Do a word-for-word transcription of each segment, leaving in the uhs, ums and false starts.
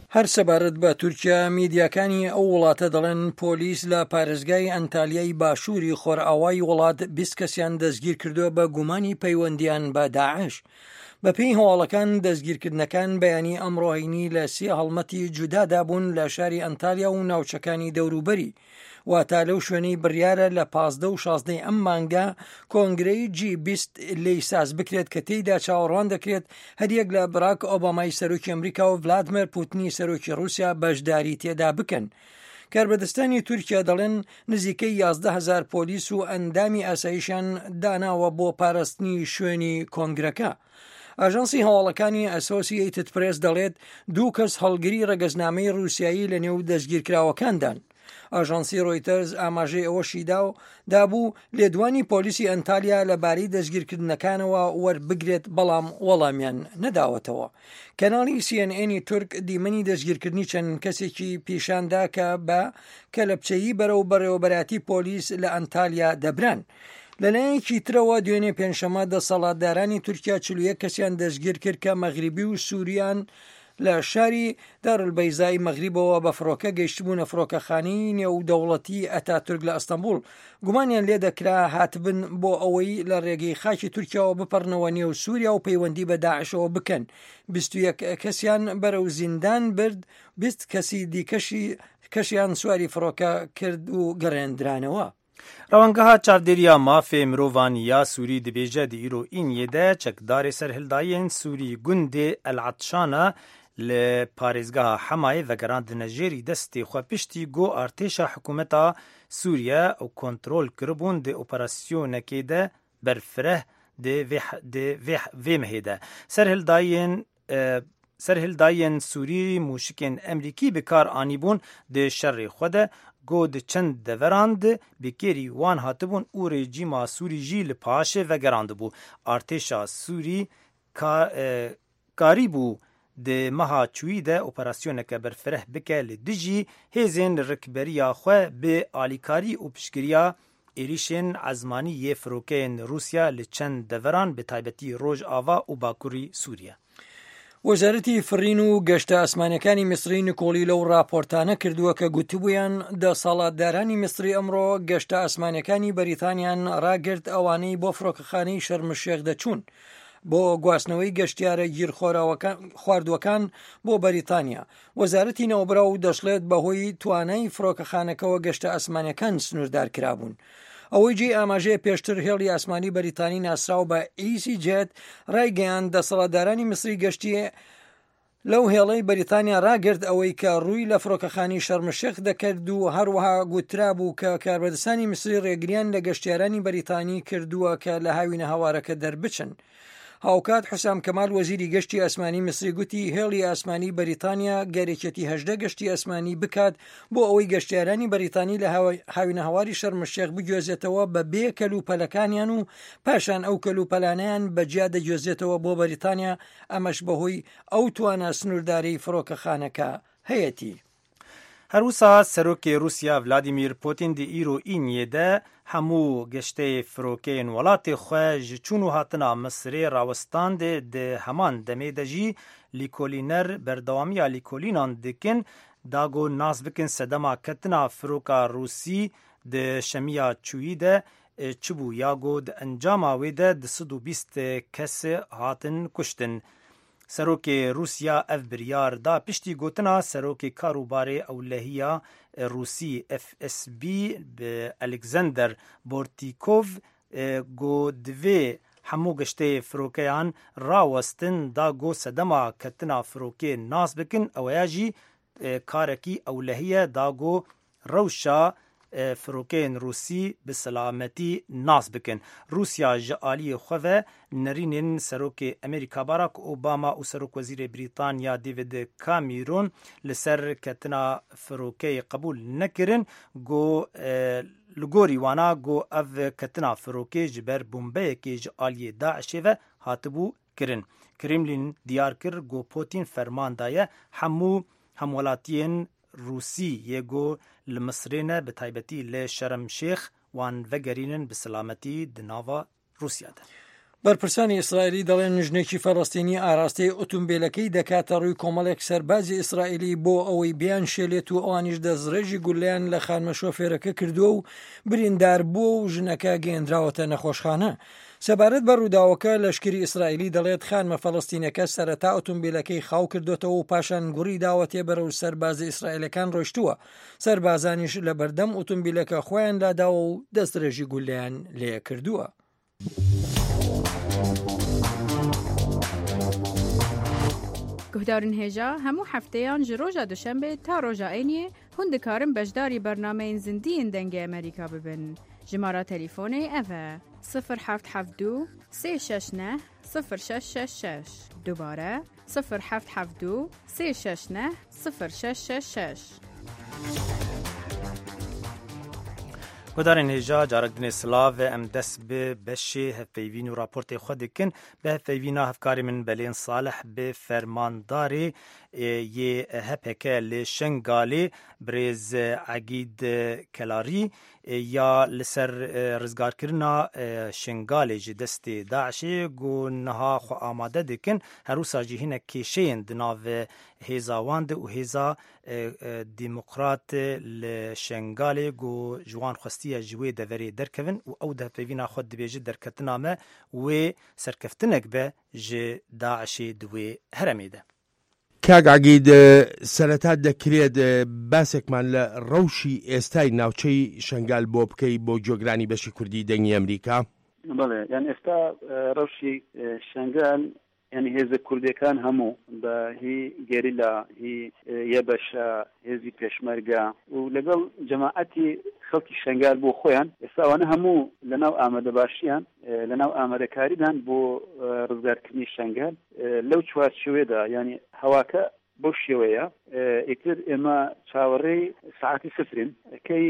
هەر سەبارەت بە تورکیا میدیاکانی ئەو وڵاتە دەڵێن پۆلیس لە پارێزگای ئەنتالیای باشووری خۆرئاوای وڵات بیست کەسیان دەستگیر کردووە بە گومانی پەیوەندیان بە داعش. بەپێی هەواڵەکان دەستگیرکردنەکان بەیانی ئەمڕۆهینی لە سێ هەڵمەتی جودادا بوون لە شاری ئەنتالیا و ناوچەکانی دەوروبەری. واتە لەو شوێنەی بڕیارە لە پازدە و شازدەی ئەم مانگە کۆنگرەی جی بیست لی ساز بکرێت کە تێیدا چاوەڕوان دەکرێت هەریەک لە براک ئۆبامای سەرۆکی ئەمریکا و ڤلادیمیر پوتینی سەرۆکی رووسیا بەشداری تێدا بکەن. کاربەدەستانی تورکیا دەڵێن نزیکەی یازدە هەزار پۆلیس و ئەندامی ئاسایشیان داناوە بۆ پاراستنی شوێنی کۆنگرەکە. ئاژانسی هەواڵەکانی ئەسۆسییتد پرێس دەڵێت دوو کەس هەڵگری ڕێگەزنامەی رووسایی لە نێو دەستگیرکراوەکاندان. ئاژانسی ڕۆیتەرز ئاماژەی ئەوەشی دابوو لێدوانی پۆلیسی ئەنتالیا لەبارەی دەستگیرکردنەکانەوە وەربگرێت بەڵام وەڵامیان نەداوەتەوە. کەناڵی سی ئەن ئێنی تورک دیمەنی دەستگیرکردنی چەند کەسێکی پیشاندا کە بە کەلەپچەیی بەرەو بەڕێوەبەراتی پۆلیس لە ئەنتالیا دەبران. لەلایەکی ترەوە دوێنێ پێنجشەمە دەسەڵاتدارانی تورکیا چلو یەک کەسیان دەستگیر کرد کە مەغریبی و سووریان لە شاری دارولبەیزای مەغریبەوە بە فڕۆکە گەیشتبوونە فڕۆکەخانەی نێودەوڵەتی ئەتاتورک لە ئەستەمبول. گومانیان لێ دەکرا هاتبن بۆ ئەوەی لە ڕێگەی خاکی تورکیاوە بپەڕنەوە نێو سووریا و پەیوەندی بە داعشەوە بکەن. بیست و یەک کەسیان بەرەو زیندان برد، بیست کەسی دیکەشی کەشیان سواری فڕۆکە کرد و گەڕێندرانەوە. ڕەوانگەها چاودێریە مافێ مرۆڤان یا سووری دەبێژە دی ئیرۆ ئینیێدە چەکدارێ سەرهێڵداییên سووری گوندێ ئەلعەتشانە لە پارێزگەها حەمایە vegeraندنە ژێری دەستێ خۆ پشتی گۆ ئارتێشا حکوومەتا سووریە ئەو کۆنترۆل کردبوون دێ ئۆپەراسیۆنەکێدە بەرفرە vê mehêde سەرهێڵداییên سەرهێڵداییên سووری موشکên ئەمریکی بکار انیبوون دێ شەڕێ خۆ de گۆ di çend deverand bikêrî wan hatibûn û rejîma Sûrî jî li paşê vegerandibû. Artêşa Sûrî karî bû di meha çûyî de operasyoneke berfireh bike li dijî hêzên li rikberiya xwe bi alîkarî û piştgiriya êrişên ezmanî yê firokeyên Rûsya li çend deveran bi taybetî Rojava û Bakurî Sûriye. وەزارەتی فڕین و گەشتە ئاسمانەکانی میسری نکۆلی لەو راپۆرتانە کردووە کە گوتبوویان دەسەڵاتدارانی میسری ئەمڕۆ گەشتە ئاسمانەکانی بەریتانیان ڕاگرت ئەوانەی بۆ فڕۆکەخانەی شەرمشێخ دەچوون بۆ گواستنەوەی گەشتیارە گیرخواردوەکان بۆ بەریتانیا. وەزارەتی نەوەبراو دەشڵێت بەهۆی توانای فڕۆکەخانەکەەوە گەشتە ئاسمانەکان سنووردار کرابوون. ئەوەی جێ ئاماژەیە پێشتر هێڵی ئاسمانی بەریتانی ناسراو بە ئیسی جێت ڕایگەیان دەسەڵاتدارانی میسری گەشتی لەو هێڵەی بەریتانیا ڕاگرت ئەوەی کە ڕووی لە فڕۆکەخانی شەرمشێخ دەکرد و هەروەها گوترا بوو کە کاربەدەستانی میسری ڕێگریان لە گەشتیارانی بەریتانی کردووە کە لە هاوینە هەوارەکە دەربچن. هاوکات حوسام کەمال وەزیری گەشتی ئاسمانی میسری گوتی هێڵی ئاسمانی بەریتانیا گەرێکێتی هەژدە گەشتی ئاسمانی بکات بۆ ئەوەی گەشتیارانی بەریتانی لە هاوینە هەواری شەرمشێخ بگوێزێتەوە بە بێ کەلوپەلەکانیان و پاشان ئەو کەلوپەلانیان بەجیا دەگوێزێتەوە بۆ بەریتانیا، ئەمەش بەهۆی ئەو توانە سنوورداری فڕۆکەخانەکە هەیەتی. هەروسا سەرۆکێ رووسیا ڤلادیمیر پوتین دی ئیرۆ ئینیێدە هەموو گەشتەی فرۆکەین وڵاتی خۆ ji çûn û hatina Misrê rawestandê di heman demê de jî lîkolîner berdewamiya lîkolînan dikin da got nas bikin sedema ketina firoka Rûsî di şemiya çûyî de çibû ya got di encama wê de di sed û bîst kesê hatin kuştin. Serokê Rûsya ev biryar da piştî gotina serokê karûbarê ewlehiya Rûsî F S B bi Alexander Bortîkov got divê hemû geştê firokeyan rawestin da got sedema ketina firokê nas bikin ew jî karekî ewlehiye da got rewşa فرۆکەین رووسی bi سەلامەتی nas bikin. Rûsya ji aliyê xwe ve nêrînên Serokê Amerîka Barack Obama û Serokwezîrê Brîtanya David Cameron li ser ketina firokeyê qebûl nekirin. Got li gorî wana got ev ketina firokê ji ber bombeyekê ji aliyê Daişê ve hatibû kirin. Kremlin diyar kir got Putin ferman daye hemû hemwelatiyên Rûsî yê got li Misrê ne bi taybetî lê Şeremşêx wan vegerînin bi selametî di nava Rûsyayê de. بەرپرسانی ئیسرائیلی دەڵێن نژنێکی فەڵەستینی ئاراستەی ئۆتۆمبیلەکەی دەکاتە ڕووی کۆمەڵێک سەربازی ئیسرائیلی بۆ ئەوەی بیان شێلێت و ئەوانیش دەستڕێژی گولیان لە خانمە شۆفێرەکە کردووە و بریندار بووە و ژنەکە گەیەندراوەتە نەخۆشخانە. سەبارەت بە ڕووداوەکە لەشکری ئیسرائیلی دەڵێت خانمە فەڵەستینەکە سەرەتا ئۆتۆمبیلەکەی خاو کردوێتەوە و پاشان گوڕی داوەتێ بەرەو سەربازی ئیسرائیلەکان ڕۆیشتووە. سەربازانیش لە بەردەم ئۆتۆمبیلەکە خۆیان لاداوە و دەستڕێژی گولیان لێ کردووە. گهدارن هێژا هەموو هەفتەیان ji ڕۆژا دوشەمبێ تا ڕۆژا عینیê hûn dikarin beşdarî bernameyên zindiyên dengê Amerîka bibin. Jimara telîfonê ev e sıfır heft heft du sê şeş neh sıfır şeş şeş şeş. Dubare sıfır heft heft du sê şeş neh sıfır şeş şeş şeş. گودارن هێژا جارگدنê silav em dest bi beşê hevpeyvîn û raportê xwe dikin bi hevpeyvîna hevkarê min Belên Salih bi fermandarê yê H P K li Şengalê Birêz Egîd Kelarî ya li ser rizgarkirina Şengalê ji destê Daişê got niha xwe amade dikin herûsa jî hinek kêşeyên di nav hêza wan de û hêza Demokrat li Şengalê got ji wan xwestiye ji wê deverê derkevin û ew di hevpeyvîna xwe dibêje derketina me wê serkeftinek be ji Daişê di wê heremê de. کاک عەگید سەرەتا دەکرێت باسێکمان لە ڕەوشی ئێستای ناوچەی شەنگال بۆ بکەی بۆ جۆگرانی بەشی کوردی دەنگی ئەمریکا؟ بەڵێ یان ئێستا ڕەوشی شەنگال یعنی هێزە کوردەکان هەموو بە هی گێریلا هی یەبەشە هێزی پێشمەرگە و لەگەڵ جەماعەتی خەڵکی شەنگال بۆ خۆیان ئێستاوانە هەموو لەناو ئامادە باشیان لەناو ئامادەکاریدان بۆ ڕزگارکردنی شەنگال لەو چوارچێوێدا ینی هەواکە بۆ شێوەیە ئیتر ئێمە چاوەڕێی ساعتی سفرین کەی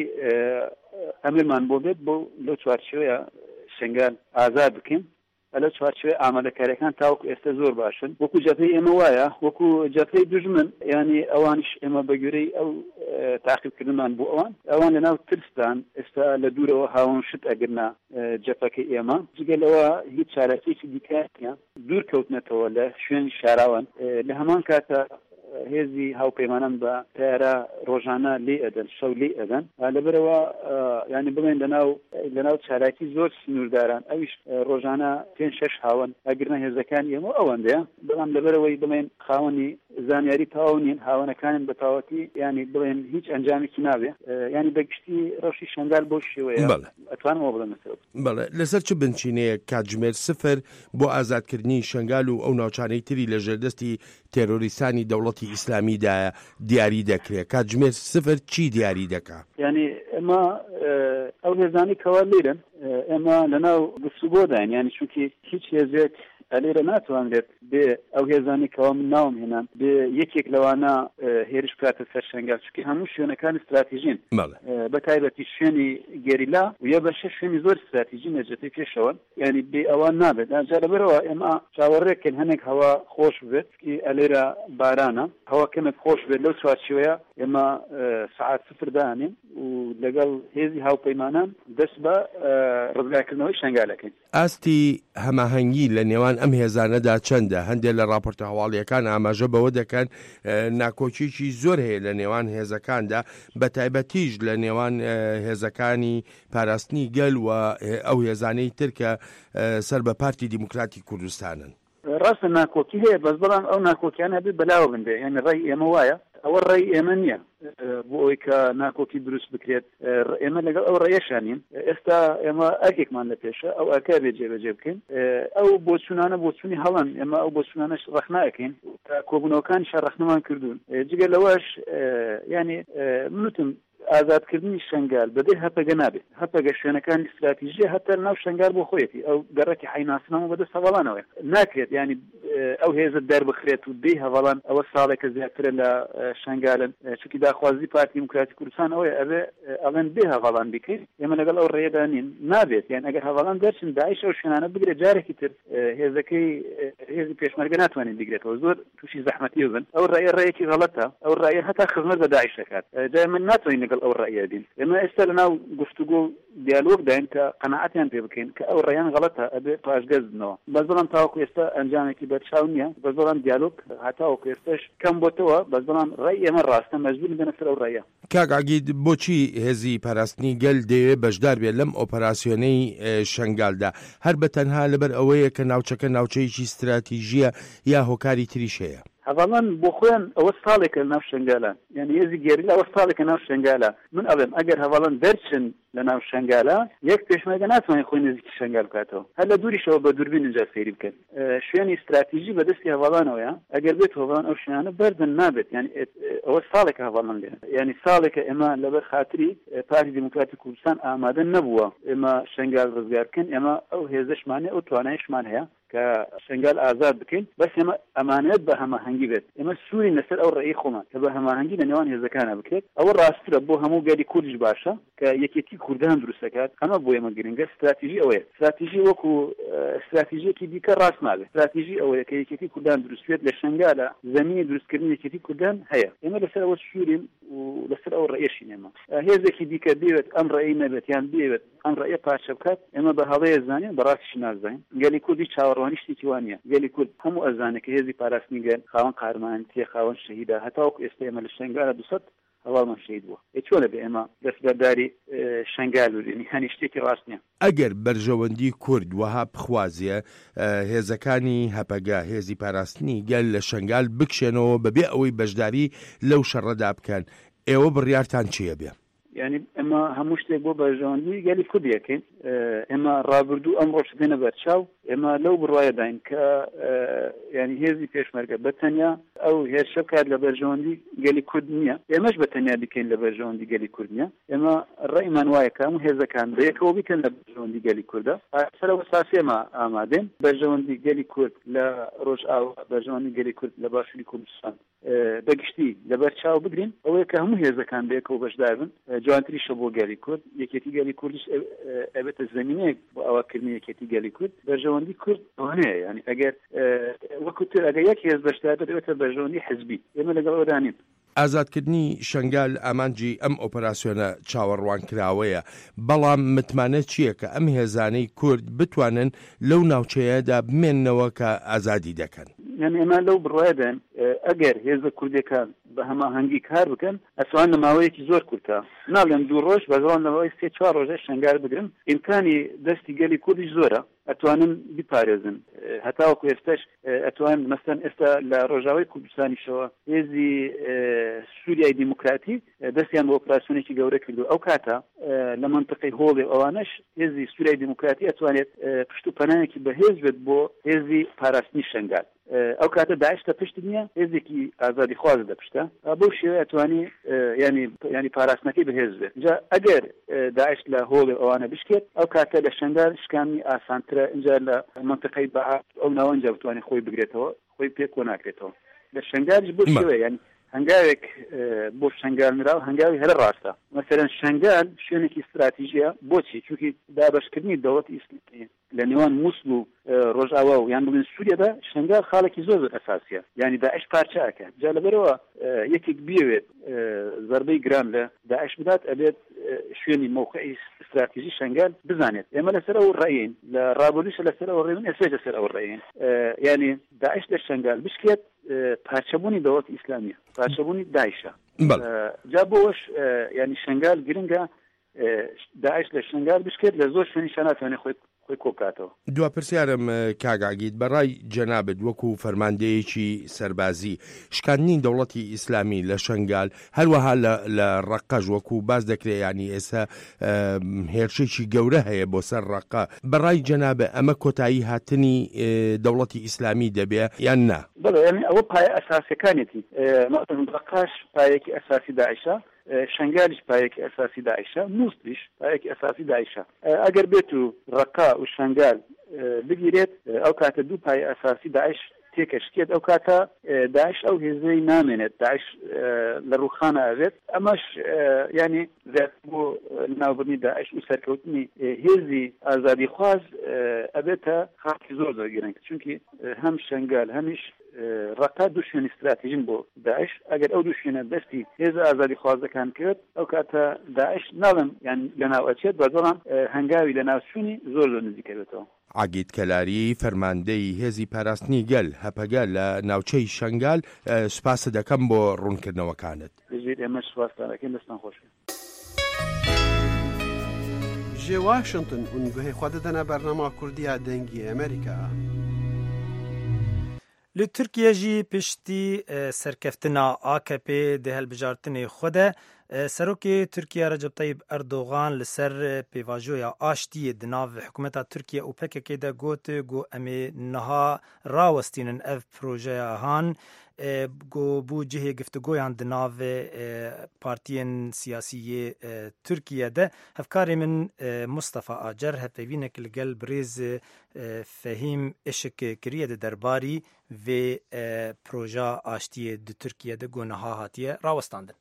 ئەمرمان بۆ بێت بۆ لەو چوارچێوەیە شەنگال ئازاد بکەین لە چوارچێوەی ئامادەکاریەکان تاوەکو ئێستا زۆر باشن وەکو جەبهەی ئێمە وایە وەکو جەبهەی دوژمن ینی ئەوانش ئێمە بەگوێرەی ئەو تاقیبکردنمان بۆ ئەوان ئەوان لەناو ترسدان ئێستا لە دوورەوە هاون شت ئەگرنا جەبهەکەی ئێمە جگەلەوە هیچ چارەسێکی دیکە نیە دوور کەوتنەتەوە لە شوێنی شاراوان لە هەمان کاتە هێزی هاوپەیمانان بە تیارە ڕۆژانە لێ ئەدەن شەو لێ ئەدەن لەبەرەوە ینی بڵێن لەناو لەناو چالاکی زۆر سنوورداران ئەویش ڕۆژانە پێنج شەش هاون ئەگرنە هێزەکانی ئێمە ئەوەندەیە بەڵام لەبەرەوەی بڵێن خاوەنی زانیاری تەواو نین هاوەنەکانن بە تاوەتی ینی بڵێن هیچ ئەنجامێکی نابێ ینی بەگشتی ڕەوشی شەنگال بۆ شێوەیە ئەتوانمەوە بڵێن بەڵێ لەسەر چ بنچینەیە کاتژمێر سفر بۆ ئازادکردنی شەنگال و ئەو ناوچانەی تری لە ژێردەستی تێرۆریستانی دەوڵەتی ئیسلامیدا دیاری دەکرێت کاتژمێر سفر چی دیاری دەکات؟ ینی ئێمە ئەو هێزانی کەوا لێرن ئێمە لەناو گفتوگۆداین ینی چونکی هیچ هێزێک ئەلێرە ناتوانرێت بێ ئەو هێزانی کەوا من ناوم هێنان بێ یەکێک لەوانە هێرش بکاتە سەر شەنگال چونکی هەموو شوێنەکان استراتیژین بە تایبەتی شوێنی گێریلا و یە بەشە شوێنی زۆر استراتیژی نەجێتی پێشەوە ینی بێ ئەوان نابێت جا لەبەرەوە ئێمە چاوەڕێکن هەنێک هەوا خۆش بێت کی ئەلێرە بارانە هەوا کەمێک خۆش بێت لەو چوارچێوەیە ئێمە سەعات سفر دانین و لەگەڵ هێزی هاوپەیمانان دەست بە ڕزگارکردنەوەی شەنگالەکەین. ئاستی هەماهەنگی لە نێوان ئەم هێزانەدا چەندە؟ هەندێک لە راپۆرتە هەواڵیەکان ئاماژە بەوە دەکەن ناکۆکیی زۆر هەیە لە نێوان هێزەکاندا بە تایبەتیش لە نێوان هێزەکانی پاراستنی گەل و ئەو هێزانەی ترکە سەر بە پارتی دیموکراتی کوردستانن. ڕاستە ناکۆکی هەیە بەس بەڵام ئەو ناکۆکیانە بێ بەلاوە بندێ یعنی ڕێی ئێمە وایە ئەوە ڕێی ئێمە نییە بۆ ئەوی کە ناکۆکی دروست بکرێت ئێمە لەگەڵ ئەو ڕێیەشانین ئێستا ئێمە ئەرکێکمان لە پێشە ئەو ئەکە بێ جێبەجێ بکەین ئەو بۆچوونانە بۆچوونی هەڵەن ئێمە ئەو بۆچوونانەش ڕەخناکەین تا کۆبوونەوەکانیش ڕەخنەمان کردوون جگە لەوەش ینی منوتم ئازادکردنی شەنگال بەدەی هەپەگە نابێت هەپەگە شوێنەکانی استراتیژیە هەتە ناو شەنگال بۆ خۆیەتی ئەو گەڕەکی حیناسنەوە بەدەست هەوڵانەوەی ناکرێت ینی ئەو هێزت دەربخرێت و دەی هەواڵان ئەوە ساڵێکە زیاترە لە شنگالن چکی داخوازی پارتی دیموکراتی کوردستان ئەوەیە ئەبێ ئەڵێن بێ هەواڵان بکەین ئێمە لەگەڵ ئەو ڕێدا نین نابێت یان ئەگەر هەواڵان دەرچن داعش ئەو شوێنانە بگرێت جارێکی تر هێزەکەی هێزی پێشمەرگە ناتوانێت بگرێتەوە زۆر تووشی زەحمەتی بن ئەو ڕێیە ڕێیەکی غەڵەتە ئەو ڕێیە هەتا خزمەت بە داعش دەکات جا من ناتوانین لەگەڵ ئەو ڕێیە بین ئێمە ئێستا لەناو گفتوگۆ دیالۆگ داین کە قەناعەتیان پێ بکەین کە ئەو ڕێیان غەڵەتە ئەبێ پاشگەز بنەوە بەس بەڵام تاوەکو ئێستا ئەنجامێکی بەرچاو نییە بەس بەڵام دیالۆگ هەتاوەکو ئێستاش کەم بۆتەوە بەس بەڵام ڕێی ئێمە ڕاستە مەجبور بنە سەر ئەو ڕێیە. کاک ئاگید بۆچی هێزی پاراستنی گەل دەیەوێت بەشدار بێت لەم ئۆپەراسیۆنەی شنگالدا هەر بە تەنها لەبەر ئەوەیە کە ناوچەکە ناوچەیەکی استراتیژیە یا هۆکاری تریش هەیە؟ هەواڵان بۆ خۆیان ئەوە ساڵێکە ناو شنگالە یعنی هێزی گێریلا ئەوە ساڵێکە ناو شنگالە من ئەڵێم ئەگەر هەواڵان دەرچن لە ناو شنگالە یەک پێشمەرگە ناتوانێت خۆی نزیکی شنگال بکاتەوە هەر لە دووریشەوە بە دووربین اینجا سەیری بکەن شوێنی استراتیژی بەدەستی هەواڵانەوەیە ئەگەر بێت هەواڵان ئەو شوێنانە بەردن نابێت یعنی ئەوە ساڵێکە هەواڵان لێن یعنی ساڵێکە ئێمە لەبەر خاتری پارتی دیموکراتی کوردستان ئامادە نەبووە ئێمە شنگال ڕزگار بکەن ئێمە ئەو هێزەشمانێ ئەو توانایشمان هەیە کە شنگال ئازاد بکەین بەس ئێمە ئەمانەت بە هەماهەنگی بێت ئێمە سووری لەسەر ئەو ڕێی خۆمان کە بە هەماهەنگی لە نێوان هێزەکانە بکرێت ئەوە ڕاسترە بۆ هەموو گەلی کوردیش باشە کە یەکێتی کوردان دروست دەکات ئەمە بۆ ئێمە گرنگە استراتیژی ئەوەیە استراتیژی وەکو استراتیژیەکی دیکە ڕاست نابێت استراتیژی ئەوەیە کە یەکێتی کوردان دروست بێت لە شنگالە زەمینی دروستکردنی یەکێتی کوردان هەیە ئێمە لەسەر ئەوە سوورین و لەسەر ئەو ڕێیەشین ئێمە هێزێکی دیکە بێت ئەم ڕێی نەبێت یان بێت ئەم ڕێیە پاشە بکات ئێمە بە هەڵەیە زانین بەڕاستیش نازانین گەلی کوردی چاوەڕوانی شتێکی وانە گەلی کورد هەموو ئەزانێت کە هێزی پاراستنی گەل خاوەن قارمانتیە خاوەن شەهیدە هەتاوەکو ئێستا ئێمە لە شنگالە دووسەد هەواڵمان شەهید بووە چۆنە بێ ئێمە دەستبەرداری شنگال ببینی هەنی شتێکی ڕاست نییە ئەگەر بەرژەوەندی کورد وەها بخوازیە هێزەکانی هەپەگا هێزی پاراستنی گەل لە شنگال بکشێنەوە بەبێ ئەوەی بەشداری لەو شەڕەدا بکەن ئێوە بڕیارتان چییە بێ؟ یعنی ئێمە هەموو شتێک بۆ بەرژەوەندی گەلی کوردیەکەین ئێمە ڕابردوو ئەم ڕۆژ بێنە بەرچاو ئێمە لەو بڕواایە داین کە ینی هێزی پێشمەرگە بەتەنیا ئەو هێرشە بکات لە بەرژەوەندی گەلی کورد نییە ئێمەش بەتەنیا بکەین لە بەرژەوەندی گەلی کورد نییە ئێمە ڕێیمان وایە کە هەموو هێزەکان بەیەکەوە بکەن لە بەرژەوەندی گەلی کووردە سەرەوە ساسی ئێمە ئامادەین بەرژەوەندی گەلی کورد لە ڕۆژئاوا بەرژەوەندی گەلی کورد لە باشووری کوردستان بەگشتی لەبەر چاو بگرین ئەوەیە کە هەموو هێزەکان بەیەکەوە بەشدار بن جوانتریشە بۆ گەلی کورد یەکێتی گەلی کوردیش ئەبێتە زمینەیەک بۆ ئەوەکردنی یەکێتی گەلی کورد بەرژەوەندی کورد هەیە ینی ئەگەر وەکوتر ئەگەر یەک هێز بەشدار بێتە بەرژەوەندی حزبی ئێمە لەگەڵەوە دانین ئازادکردنی شنگال ئامانجی ئەم ئۆپەراسیۆنە چاوەڕوان کراوەیە بەڵام متمانە چییە کە ئەم هێزانەی کورد بتوانن لەو ناوچەیەدا بمێننەوە کە ئازادی دەکەن یعنی ئێمە لەو بڕواایدان ئەگەر هێزە کوردەکان بە هەماهەنگی کار بکەن ئەسوان لەماوەیەکی زۆر کورتە ناڵێن دوو ڕۆژ بەزڵان لەماوەی سێ چوار ڕۆژە شنگال بگرن ئیمکانی دەستی گەلی کوردیش زۆرە ئەتوانن بیپارێزن هەتاوەکو ئێستاش ئەتوان مەسەن ئێستا لە ڕۆژاوای کوردستانیشەوە هێزی سووریای دیموکراتی دەستیان بە ئۆپراسیۆنێکی گەورە کردو ئەو کاتە لە منطقەی هۆڵێ ئەوانەش هێزی سووریای دیموکراتی ئەتوانێت پشت و پەنایەکی بەهێز بێت بۆ هێزی پاراستنی شنگال ئەو کاتە داعشتە پشت نییە هێزێکی ئازادی خواز دەپشتە بەو شێوە ئەتوانی ینی ینی پاراستنەکەی بەهێز بێت جا ئەگەر داعش لە هۆڵێ ئەوانە بشکێت ئەو کاتە لە شنگال شکامی ئاسانترە اینجا لە منطقەی بەعات ئەو ناوەنجا بتوانێت خۆی بگرێتەوە خۆی پێک کۆ ناکرێتەوە لە شنگالیش بۆ شێوە ینی هەنگاوێک بۆ شنگال نراو هەنگاوی هەرە ڕاستە مەسەرەن شنگال شوێنێکی استراتیژیە بۆچی چونکی دابەشکردنی دەوڵەتی ئیسلامی لە نێوان مووسڵ و ڕۆژئاوا و یان بڵێن سووریەدا شنگال خاڵێکی زۆر زۆر ئەساسیە یعنی داعش پارچەکە جا لەبەرەوە یەکێک بیەوێت زەربەی گران لە داعش بدات ئەبێت شوێنی موقعی استراتیژی شنگال بزانێت ئێمە لەسەر ئەو ڕێین لە ڕابردووشە لەسەر ئەو ڕێون ئێستا لەسەر ئەو ڕێین یعنی داعش لە شنگال بشکێت پارچەبوونی دەوڵەتی ئیسلامیە پارچەبوونی داعشە جا بۆش ینی شنگال گرنگە داعش لە شنگال بشکێت لە زۆر شوێنی ناتوانێت خۆی خۆی کۆکاتەوە دوا پرسیارم کاگاگیت بەڕای جەنابەت وەکو فەرماندەیەکی سەربازی شکاندنی دەوڵەتی ئیسلامی لە شنگال هەروەها لە ڕەقەش وەکو باز دەکرێت ینی ئێستا هێرشێکی گەورە هەیە بۆ سەر ڕەقە بەڕای جەنابەت ئەمە کۆتایی هاتنی دەوڵەتی ئیسلامی دەبێ یان نا بەڵێ ینی ئەوە پایە ئەساسیەکانێتی ڕەقەش پایەکی ئەساسی داعشە شنگالیش پایەکی ئەساسی داعشە مووسڵیش پایەکی ئەساسی داعشە ئەگەر بێت و ڕەقا و شنگال بگیرێت ئەو کاتە دوو پایە ئەساسی داعش تێکەشکێت ئەو کاتە داعش ئەو هێزەی نامێنێت داعش لە ڕووخانە ئەوێت ئەمەش ینی بۆ ناوبردنی داعش و سەرکەوتنی هێزی ئازادیخواز ئەبێتە خاکی زۆر زۆر گرنگ چونکی هەم شەنگال هەمیش ڕقا دوو شوێنی استراتیژین بۆ داعش ئەگەر ئەو دوو شوێنە دەستی هێزە ئازادیخوازەکان کرد ئەو کاتە داعش ناڵم یان لەناو ئەچێت بەدڵان هەنگاوی لە ناوچوونی زۆر زۆر نزیکەوێتەوە. عاگید کەلاری فەرماندەی هێزی پاراستنی گەل هەپەگە لە ناوچەی شەنگال سوپاسە دەکەم بۆ ڕوونکردنەوەکانت. ئێمە سوپاسدارەکەین دەستان خۆش. ji Washington û guhê xwe didine bernama Kurdiya dengî Amerîka. Li Tirkiye jî piştî serkeftina A K P di helbijartinê xwe de Serokê Tirkiye Recep Tayyip Erdogan li ser pêvajoya aştiyê di nav hikûmeta Tirkiye û P K K de got got em ê niha rawestînin ev projeya han got bû cihê giftugoyan di navê partiyên siyasî Tirkiye de hevkarê min Mustafa Acer hevpeyvînek li gel birêz Fehîm Işık kiriye di derbarî vê proja aştiyê di Tirkiye de got niha hatiye rawestandin.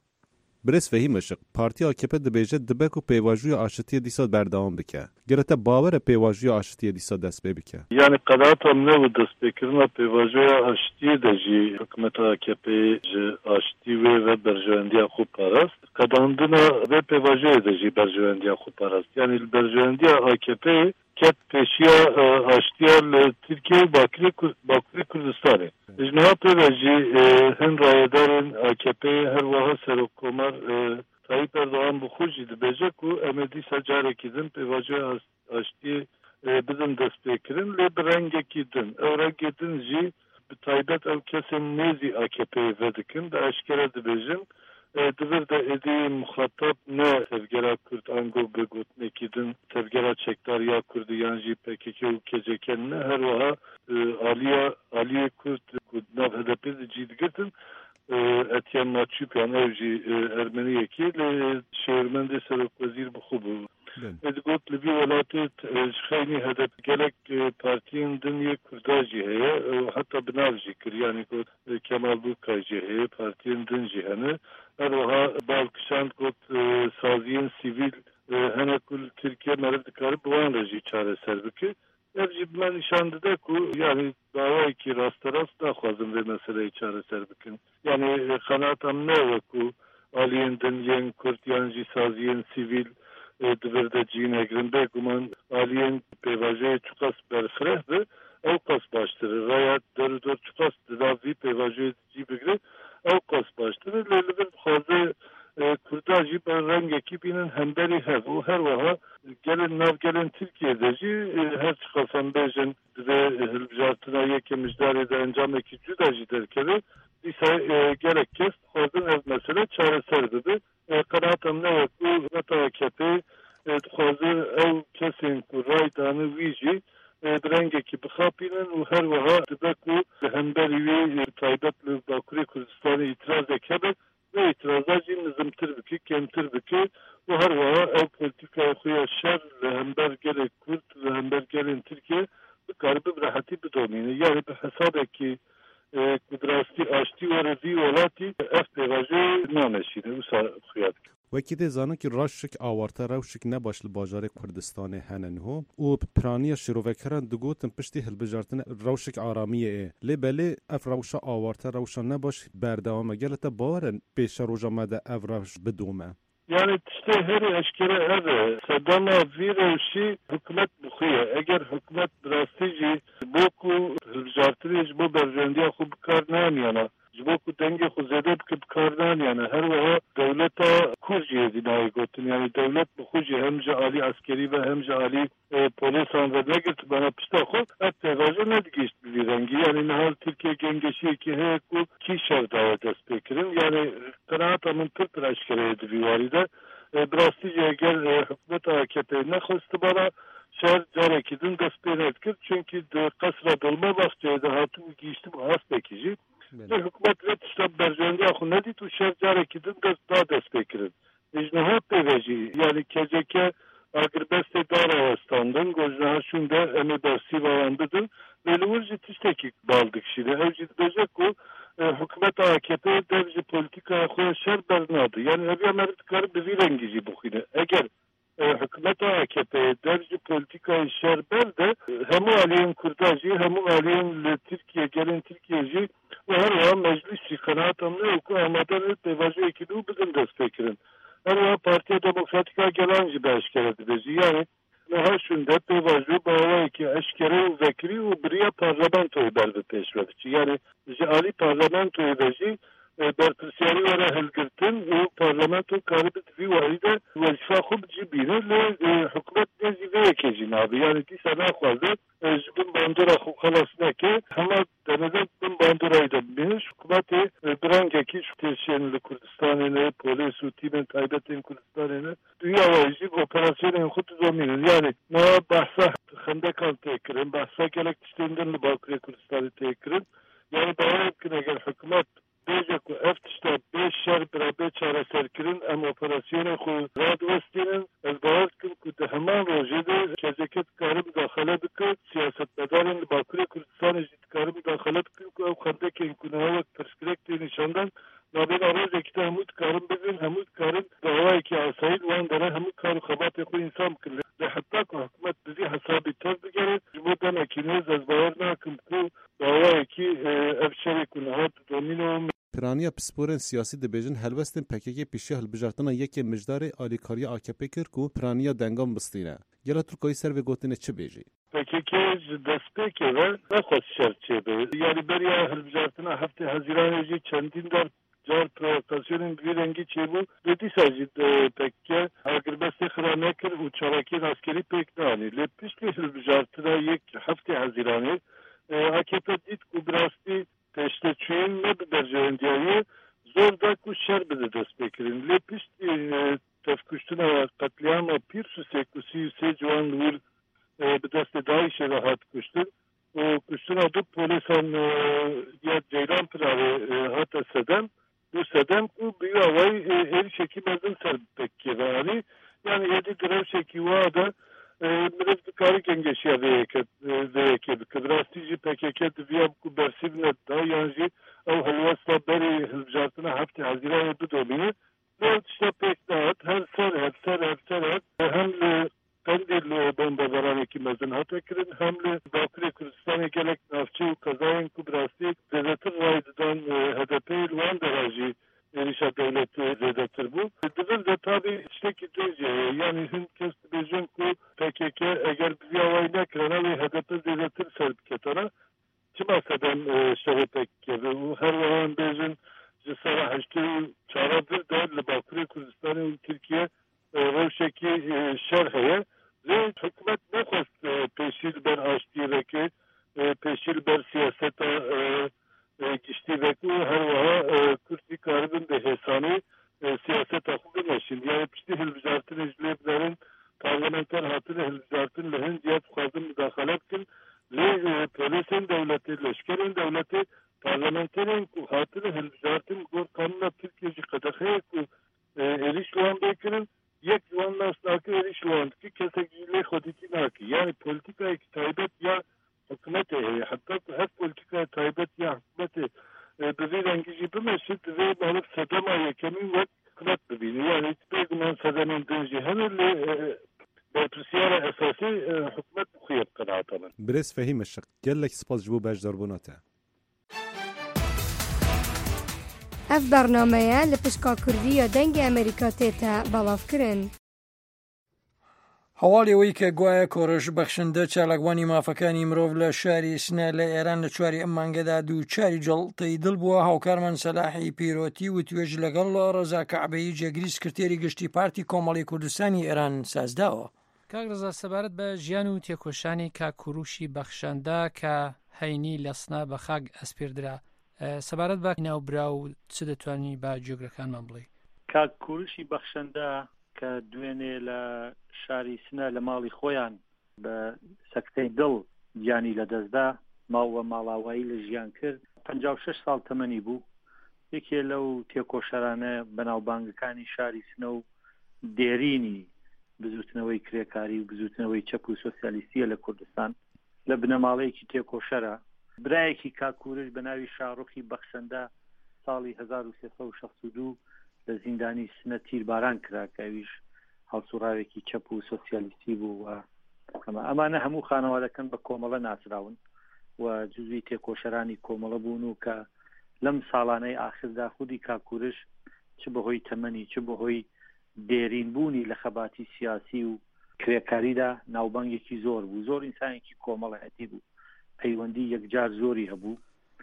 Birêz Fehîm Işık, Partiya A K P dibêje dibe ku pêvajoya aşitiyê dîsa berdewam bike. Gerete bawer e pêvajoya aşitiyê dîsa dest pê bike. Yani qedata min û destpêkirina pêvajoya aşitiyê de jî hikûmeta A K P ji aşitî wê ve berjewendiya xwe parast. Qedandina vê pêvajoyê de jî berjewendiya xwe parast. Yani li berjewendiya A K P ket pêşiya aştiya li Tirkiye û Bakurê Kurdistanê. Ji niha pêve jî hin rayedarên A K P'yê her wiha Serokkomar Tayyip Erdogan bi xwe jî dibêje ku em ê dîsa carekî din pêvajoya aştiyê bidin destpêkirin lê bi rengekî din. Ew rengê din jî bi taybet ew kesên nêzî A K P'yê vedikin de eşkere dibêjin divir de êdî muxatab ne tevgera Kurd ango bi gotinekî din tevgera çekdariya Kurdî yan jî P K K û K C K ne her wiha aliya aliyê Kurd ku nav H D P cî digirtin Etiyen Naçûpyan ew jî Ermeniyekî lê şêwirmendê Serokwezîr bi xwe bû. Got li vî welatê ji xeynî H D P gelek partiyên din yê Kurda jî heye heta binav jî kir yanî got Kemal Bûrkay jî heye partiyên din jî hene. Her wiha bavkişand got saziyên sivîl hene ku li Tirkiye meriv dikare bi wan re jî çareser bike. Ev jî me nîşan dide ku yani dawayekî rasterast naxwazin vê meseleyê çareser bikin. Yani xenata min ne ve ku aliyên din yên Kurd yan jî saziyên sivîl divir de cînegrin bêguman aliyên pêvajeyê çuqas berfireh be ew qas baştir. Raya derûdor çuqas di nav vî pêvajeyê cî bigire ew qas baştir. Lê li vir dixwaze Kurda jî bi rengekî bînin hemberî hev û her wiha gelên nav gelên Tirkiyeyê jî her çi qas em bêjin divê hilbijartina yekê mijdarê de encamekî cuda jî derkeve dîsa gelek kes dixwazin ev mesele çareser bibe. Qenata min ne ku hikûmeta A K P dixwaze ew kesên ku ray dane wî jî bi rengekî bixapînin û her wiha dibe ku li hemberî wê taybet li Bakurê Kurdistanê îtirazek hebe ve îtiraza jî nizmtir bike kemtir bike û her wiha ew polîtikaya xwe ya şer li hember gelek Kurd li hember gelên Tirkiye bikaribe bi rehetî bidomîne. Yani bi hesabekî ku bi rastî aştî were vî welatî ev pêvajeyê nameşîne wisa xuya dike. Wekî dê zanin ki raşik awarta rewşik ne baş li bajarê Kurdistanê hene niho û piraniya şîrovekeran digotin piştî hilbijartina rewşik aramiyê ê. Lê belê ev rewşa awarta rewşa ne baş berdewam e gelete bawer e pêşa roja me de ev rewş bidome. Yani tiştê herî eşkere ev e. Sedema vî rewşî hikûmet bixuye. Eger hikûmet bi rastî jî bo ku hilbijartinê ji bo berjewendiya xwe bikar namiyana ji bo ku dengê xwe zêde bike bikar namiyana her wiha dewleta Kurd jî êdî nayê gotin. Yani dewlet bi xwe jî hem ji alî askerî ve hem ji alî polîsan ve negirtibana pişta xwe ev pêvajo nedigihîşt bi vî rengî. Yani nihal Tirkiye gengeşiyekî heye ku kî şev daye dest pêkirin. Yani qenaata min pir pir eşkere ye di vî warî de. Bi rastî jî eger hikûmeta A K P nexwestibara şer carekî din dest pê nedikir. Çünkü di qesra Dolmabahçeyê de hatû gihîştibû Aspekî jî. Ve hikûmet vê tişta berjewendiya xwe nedît û şer carekî din dest da dest pêkirin. Ji niha pêve jî yani K C K ئاگربەستێ داڕاوەستاندن گۆژنەهاشون دە ئەمێ بەرسیڤەوان بدن لێلوەرژی تشتێکی باڵدکشیدە ئەوجی دەبێژە و حکومەت A K P دەبژی پۆلیتیکا خۆی شەر بەرنادە یعنی هەبیا مەرد کار بڤی رەنگیژی بخوینە ئەگەر حکومەت A K P دەبژی پۆلیتیکای شەر بەردە هەموو ئالیێن کورداژی هەموو ئالیێن لە تورکیە گەلێن تورکیەژی و هەروەها مەجلیسی قەناعەتم لێ وەکو ئامادە پێواژەیەکی دوو بدن دەستپێکردن هەروەها پارتیە دموکراتیکا گەلانجی بەشکرە دەبێژی یعنی نەهاشون دە پێواژوو باوەیەکی ئەشکرە و ڤەکری و بریە پارلەمانتۆی بەردە پێشوە بچی یعنی ji alî parlamentoyê de jî berpirsiyarî were hilgirtin û parlamento karibî vî warî de wezîfa xwe bicî bîne lê hikûmet nezî vê yekê jî nabe yani dîsa naxwaze ji bin bandora xwe xelas neke hema denezem bin bandorayê de bibîne hikûmetê birangekî ji têşên li Kurdistanê ne polîs û tîmên taybetên Kurdistanê ne duya we jî operasyonên xwe dizomînin yani nava behsa xendekan tê kirin behsa gelek tiştên din li Bakurê Kurdistanê tê kirin yani bawer bikin eger hikûmet bêje ku ev tişta bê şer bira bê çareserkirin em operasyonê xwe radwestînin ez bawer dikim ku di heman rojê de kezeke dikarin daxele bikin siyasetmedarên li Bakurê Kurdistanê jî dikarin daxele bikin ku ew xendekên ku niha wek pirsgirêk tê nîşandan navbêna rojekî de hemû dikarin bibin hemû dikarin dawayekî asayî wan dere hemû kar û xebatê xwe însan bikin lê heta ku hikûmet bi vî hesabî tev bigere ji bo demekî nêz ez bawer nakim ku dawayekî ev şerê ku niha didomîne Piraniya pisporên siyasî dibêjin helwestên P K K pêşiya hilbijartina yekê mijdarê alîkariya A K P kir ku piraniya dengan bistîne. Gela Tirkiyeyê ser vê gotinê çi bêjî? P K K ji destpêkê ve nexwest şer çêbe. Yani beriya hilbijartina heftê Hezîranê jî çendîn dar car provokasyonên bi vî rengî çêbû lê dîsa jî P K K agrbestê xira nekir û çalakiyên askerî pêk neanî. Lê piştî hilbijartina yek heftê Hezîranê A K P dît ku bi rastî pêşteçûyên ne bi berjewendiyayê zor da ku şer bide destpêkirin. Lê piştî tevkuştina qetliyama Pîrsûsê ku sî û sê ciwan li wir bi destê Daişê de hat kuştin û kuştina du polîsan ya Ceylan Pınarê hate sedem bu sedem û bi awayî êrişekî mezin ser P K K ve yani yedî direwşekî wa da mirov dikarî gengeşiya vê yekê bike bi rastî jî P K K diviya ku bersîvne da yan jî ew helwesta berê hilbijartina heftê Hezîranê bidomîne lê tişta pêk nehat her ser her ser her ser hat hem li Pendê li bombebaranekî mezin hate kirin hem li Bakurê Kurdistanê gelek navçe û qezayên ku bi rastî zêdetir ray didan H D P li wan dera jî êrişa dewletê zêdetir bû. Divin de tabii tiştekî dêjê yani hin kes dibêjin ku P K K eger bi vî awayî nekirine wê H D P zêdetir ser biketine çima sedem şerê P K K û her wehan bêjin ji sera heştê û çara bir de li Bakurê Kurdistanê û Tirkiye rewşekî şer heye lê hikûmet nexwest pêşî li ber aştiyê veke pêşî li ber siyaseta giştî veke û her weha Kurdî karibin bi hêsanî siyaseta xwe bimeşin yani piştî hilbijartinê ji lê bilerin parlamenter hatine hilbijartin li Hindiya dixwazin müdaxele bikin lê polîsên dewletê leşkerên dewletê parlamenterên ku hatine hilbijartin gor kanûna Tirkiye jî qedexeyê ku êriş li wan bêkirin yek ji wan nas nake êriş li wan dikî kesek jî lê xwedîtî nake yani polîtîkayekî taybet ya hikûmetê heye heta ku her polîtîkaya taybet ya hikûmetê bi vî rengî jî bimeşin divê meriv sedema yekemîn wek hikûmet bibîne yani hiç bêguman sedemên din jî hene lê berpirsiyara esasî hikûmet bixuye qenaata min. Birêz Fehîm Işık gelek spas ji bo bejdarbûna te. Ev bernameye li pişka Kurdiya dengê Amerîka tê te belavkirin. هەواڵی کە گوایە کۆڕژ بەخشندە چالاکوانی مافەکانی مرۆڤ لە شاری سنە لە ئێران لە چواری ئەم مانگەدا دوو چاری جەڵتەی دڵ بووە هاوکارمان سەلاحی پیرۆتی و توێژ لەگەڵ ڕەزا کەعبەیی جێگری سکرتێری گشتی پارتی کۆمەڵی کوردستانی ئێران سازداوە. کاک ڕەزا سەبارەت بە ژیان و تێکۆشانی کاک کوروشی بەخشەندە کە هەینی لە سنە بە خاک ئەسپێردرا سەبارەت بە ناوبرا و چ دەتوانی بە جێگرەکانمان بڵێ. کاک کوروشی بەخشەندە کە دوێنێ لە شاری سنە لە ماڵی خۆیان بە سەکتەی دڵ گیانی لە دەستدا ماوە ماڵاوایی لە ژیان کرد پەنجا و شەش ساڵ تەمەنی بوو یەکێ لەو تێکۆشەرانە بەناوبانگەکانی شاری سنە و دێرینی بزوتنەوەی کرێکاری و بزوتنەوەی چەپ و سۆسیالیستیە لە کوردستان لە بنەماڵەیەکی تێکۆشەرە. برایەکی کاکوورش بە ناوی شاڕۆخی بەخشەندە ساڵی هەزار و سێسەد و شەست و دوو لە زیندانی سنە تیرباران کرا کە ئەویش هەڵسوڕاوێکی چەپ و سۆسیالیستی بوو. و ئەمانە هەموو خانەوادەکەن بە کۆمەڵە ناسراون و جزوی تێکۆشەرانی کۆمەڵە بوون و کە لەم ساڵانەی ئاخردا خودی کاکوورش چ بەهۆی تەمەنی چ بەهۆی دێرین بوونی لە خەباتی سیاسی و کرێکاریدا ناوبانگێکی زۆر بوو، زۆر ئینسانێکی کۆمەڵایەتی بوو، پەیوەندی یەکجار زۆری هەبوو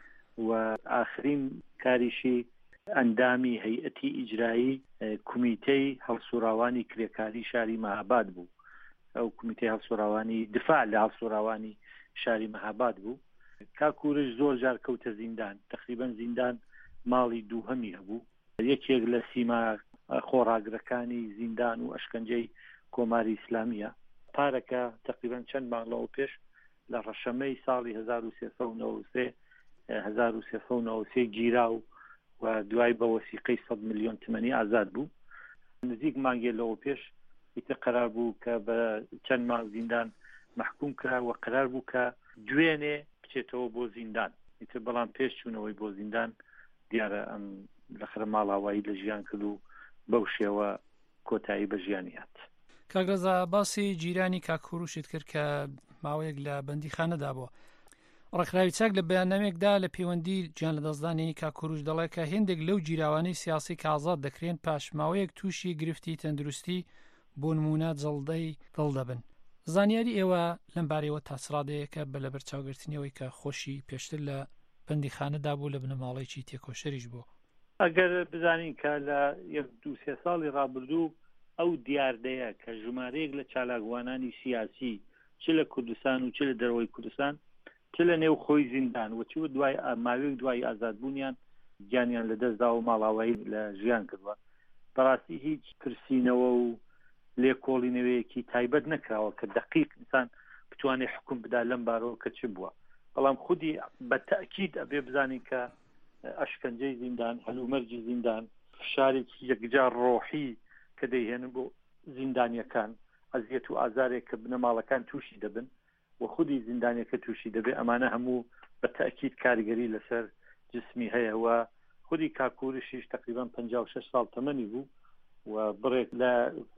و ئاخرین کاریشی ئەندامی هەیئەتی ئیجرایی کمیتەی هەڵسوراوانی کرێکاری شاری مەهاباد بوو. ئەو کمیتەی هەڵسوراوانی دفاع لە هەڵسوراوانی شاری مەهاباد بوو. کاکوورش زۆر جار کەوتە زیندان، تقریبەن زیندان ماڵی دووهەمی هەبوو. یەکێک لە سیما خۆڕاگرەکانی زیندان و ئەشکەنجەی کۆماری ئیسلامیە. پارەکە تقریبەن چەند ماڵەوە پێش لە ڕەشەمەی ساڵی هەزار و سێسەد و نۆ سێ هەزار و سێسەد و نۆ سێ گیرا و و دوای بە وەسیقەی سەد ملیۆن تمەنی ئازاد بوو. نزیک مانگێ لەوە پێش ئیتر قرار بوو کە بە چەند مانگ زیندان محکوم کرا و قرار بوو کە دوێنێ بچێتەوە بۆ زیندان. ئیتر بەڵام پێش چوونەوەی بۆ زیندان دیارە ئەم لەخرە ماڵاوایی لە ژیان کرد و بەو شێوە کۆتایی بە ژیانی هات. کاگرەزا باسی جیرانی کاکوروشت کرد کە ماوەیەک لە بەندیخانەدا بووە. ڕێکخراوی چاک لە بەیاننامێکدا لە پەیوەندی گیان لە دەستدانی کاکوروش دەڵێت کە هێندێک لەو جیراوانەی سیاسی کە ئازاد دەکرێن پاش ماوەیەک تووشی گرفتی تەندروستی بۆ نمونە جەڵدەی دڵ دەبن. زانیاری ئێوە لەم بارەوە تاسڕادەیەکە بە لە بەرچاوگرتنەوەی کە خۆشی پێشتر لە بەندیخانەدا بوو لە بنەماڵێکی تێکۆشەریش بوو. ئەگەر بزانین کە لە یەک دوو سێ ساڵی ڕابردوو ئەو دیاردەیە کە ژمارەیەک لە چالاکوانانی سیاسی چ لە کوردستان و چ لە دەرەوەی کوردستان چ لە نێو خۆی زیندان و چ دوای ماوەیەک دوای ئازادبوونیان گیانیان لە دەستدا و ماڵاوایی لە ژیان کردووە. بەڕاستی هیچ پرسیینەوە و لێکۆڵینەوەیەکی تایبەت نەکراوە کە دقیق ئینسان بتوانێت حکم بدا لەم بارەوە کە چ بووە. بەڵام خودی بە تەئکید ئەبێ بزانین کە ئەشکەنجەی زیندان، هەلومەرجی زیندان، فشارێکی یەکجار ڕۆحی کە دەیهێنن بۆ زیندانیەکان، ئەزیەت و ئازارێک کە بنەماڵەکان تووشی دەبن و خودی زیندانیەکە تووشی دەبێت. ئەمانە هەموو بە تەئکید کاریگەری لەسەر جسمی هەیە و خودی کاکوورشیش تقریبان پەنجا و شەش ساڵ تەمەنی بوو و بڕێک لە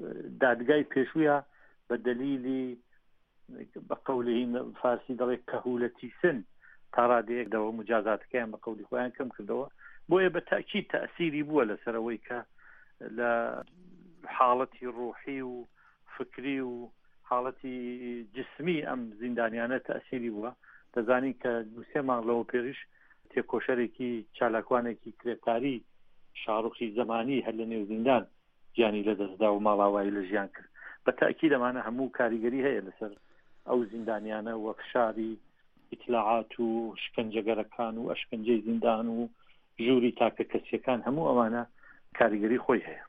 دادگای پێشوویە بە دەلیلی بە قەولی فارسی دەڵێ کەهولەتی سن تا ڕادەیەک دەوە مجازاتەکەیان بە قەولی خۆیان کەم کردەوە. بۆیە بە تەئکید تەئسیری بووە لەسەرەوەی کە لە حاڵەتی ڕوحی و فکری و حاڵەتی جسمی ئەم زیندانیانە تەئسیری بووە. دەزانین کە دووسێ مانگ لەوە پێش تێکۆشەرێکی چالاکوانێکی کرێکاری شاڕۆخی زەمانی هەر لە نێو زیندان گیانی لە دەستدا و ماڵاوایی لە ژیان کرد. بە تەئکید ئەمانە هەموو کاریگەری هەیە لەسەر ئەو زیندانیانە وە فشاری ئیتلاعات و شکنجەگەرەکان و ئەشکەنجەی زیندان و ژووری تاکە کەسیەکان هەموو ئەمانە کاریگەری خۆی هەیە.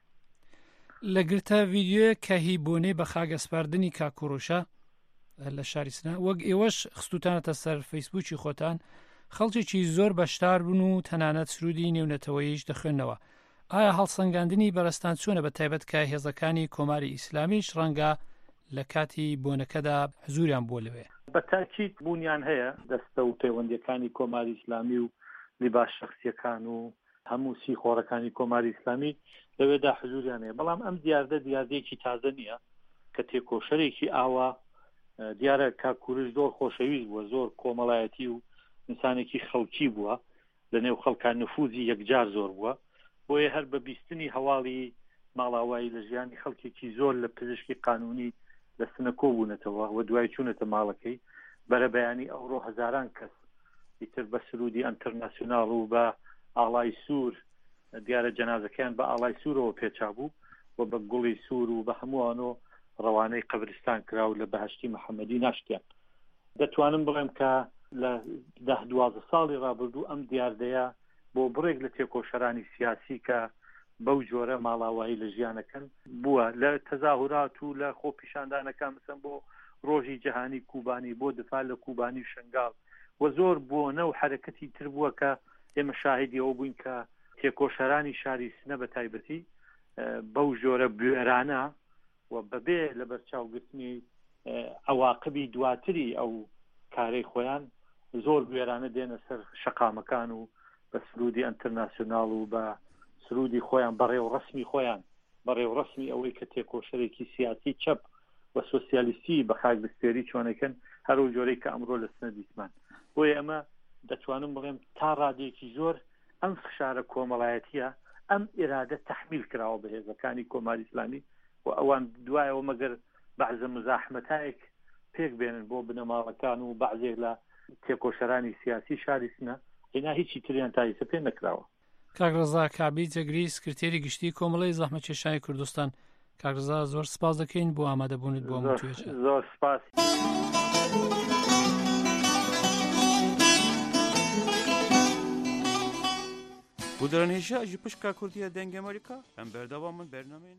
لە گرتە ڤیددیۆیە کە هی بۆنەی بە خاگەسپاردنی کاکوڕۆشە لە شاری سنە وەک ئێوەش خستوتانەتە سەر فەیسبووکی خۆتان خەڵکێکی زۆر بەشدار بوون و تەنانەت سرودی نێونەتەوەییش دەخوێنەوە. ئایا هەڵسەنگاندنی بەرەستان چۆنە بە تایبەت کە هێزەکانی کۆماری ئیسلامیش ڕەنگە لە کاتی بۆنەکەدا حزوریان بۆ لەوێ؟ بە تاکید بوونیان هەیە دەستە و پەیوەندیەکانی کۆماری ئیسلامی و لیباس شەخسیەکان و هەموو سی خۆڕەکانی کۆماری ئیسلامی لەوێدا حزوریان هەیە. بەڵام ئەم دیاردە دیاردەیەکی تازە نییە کە تێکۆشەرێکی ئاوا دیارە کاکوورش زۆر خۆشەویست بووە، زۆر کۆمەڵایەتی و ئینسانێکی خەڵکی بووە، لە نێو خەڵکان نفوذی یەکجار زۆر بووە. بۆیە هەر بە بیستنی هەواڵی ماڵاوایی لە ژیانی خەڵکێکی زۆر لە پزیشکی قانونی لە سنە کۆبوونەتەوە و دوای چوونەتە ماڵەکەی بەرە بەیانی ئەوڕۆ هەزاران کەس ئیتر بە سرودی ئەنتەرناسیۆناڵ و بە ئاڵای سوور دیارە جەنازەکەیان بە ئاڵای سوورەوە پێچابوو و بە گوڵی سوور و بە هەمووانۆ ڕەوانەی قەبرستان کرا و لە بەهەشتی محەممەدی ناشتیان. دەتوانم بڵێم کە لە ده دوازە ساڵی ڕابردوو ئەم دیاردەیە بۆ بڕێک لە تێکۆشەرانی سیاسی کە بەو جۆرە ماڵاوایی لە ژیانەکەن بووە لە تەزاهورات و لە خۆ پیشاندانەکان مثلا بۆ ڕۆژی جەهانی کوبانی، بۆ دفاع لە کوبانی و شنگال و زۆر بۆنە و حرەکەتی تر بووە کە ئێمە شاهدی ئەوە بووین کە تێکۆشەرانی شاری سنە بە تایبەتی بەو ژۆرە بوێرانە و و بەبێ لە بەرچاوگرتنی ئەواقبی دواتری ئەو کارەی خۆیان زۆر گوێرانە دێنە سەر شەقامەکان و بە سرودی ئەنتەرناسیۆناڵ و بە سرودی خۆیان بەڕێو ڕسمی خۆیان بەڕێو ڕسمی ئەوەی کە تێکۆشەرێکی سیاسی چەپ و سۆسیالیستی بە خاک بستێری چۆنەکەن هەرو جۆرەی کە ئەمڕۆ لە سنە دیسمان بۆیە ئەمە دەتوانم بڵێم تا ڕادێکی زۆر ئەم فشارە کۆمەڵایەتیە ئەم ئێرادە تەحمیل کراوە بە هێزەکانی کۆماری ئیسلامی و ئەوان دوایەوە مەگەر بەعزە مزاحمەتایەک پێک بێنن بۆ بنەماڵەکان و بەعزێک لە تێکۆشەرانی سیاسی شاری سنە هینا هیچی تریان تایسە پێ نەکراوە. کاکڕزا کابی جەگری سکرتێری گشتی کۆمەڵەی زەحمەتکێشانی کوردستان. کاکڕزا زۆر سپاس دەکەین بۆ ئامادەبوونت بۆ ئەمە. زۆر سپاس. Bu dönemde ji pişka Kurdiya denge Amerika em berdewamın bernameyên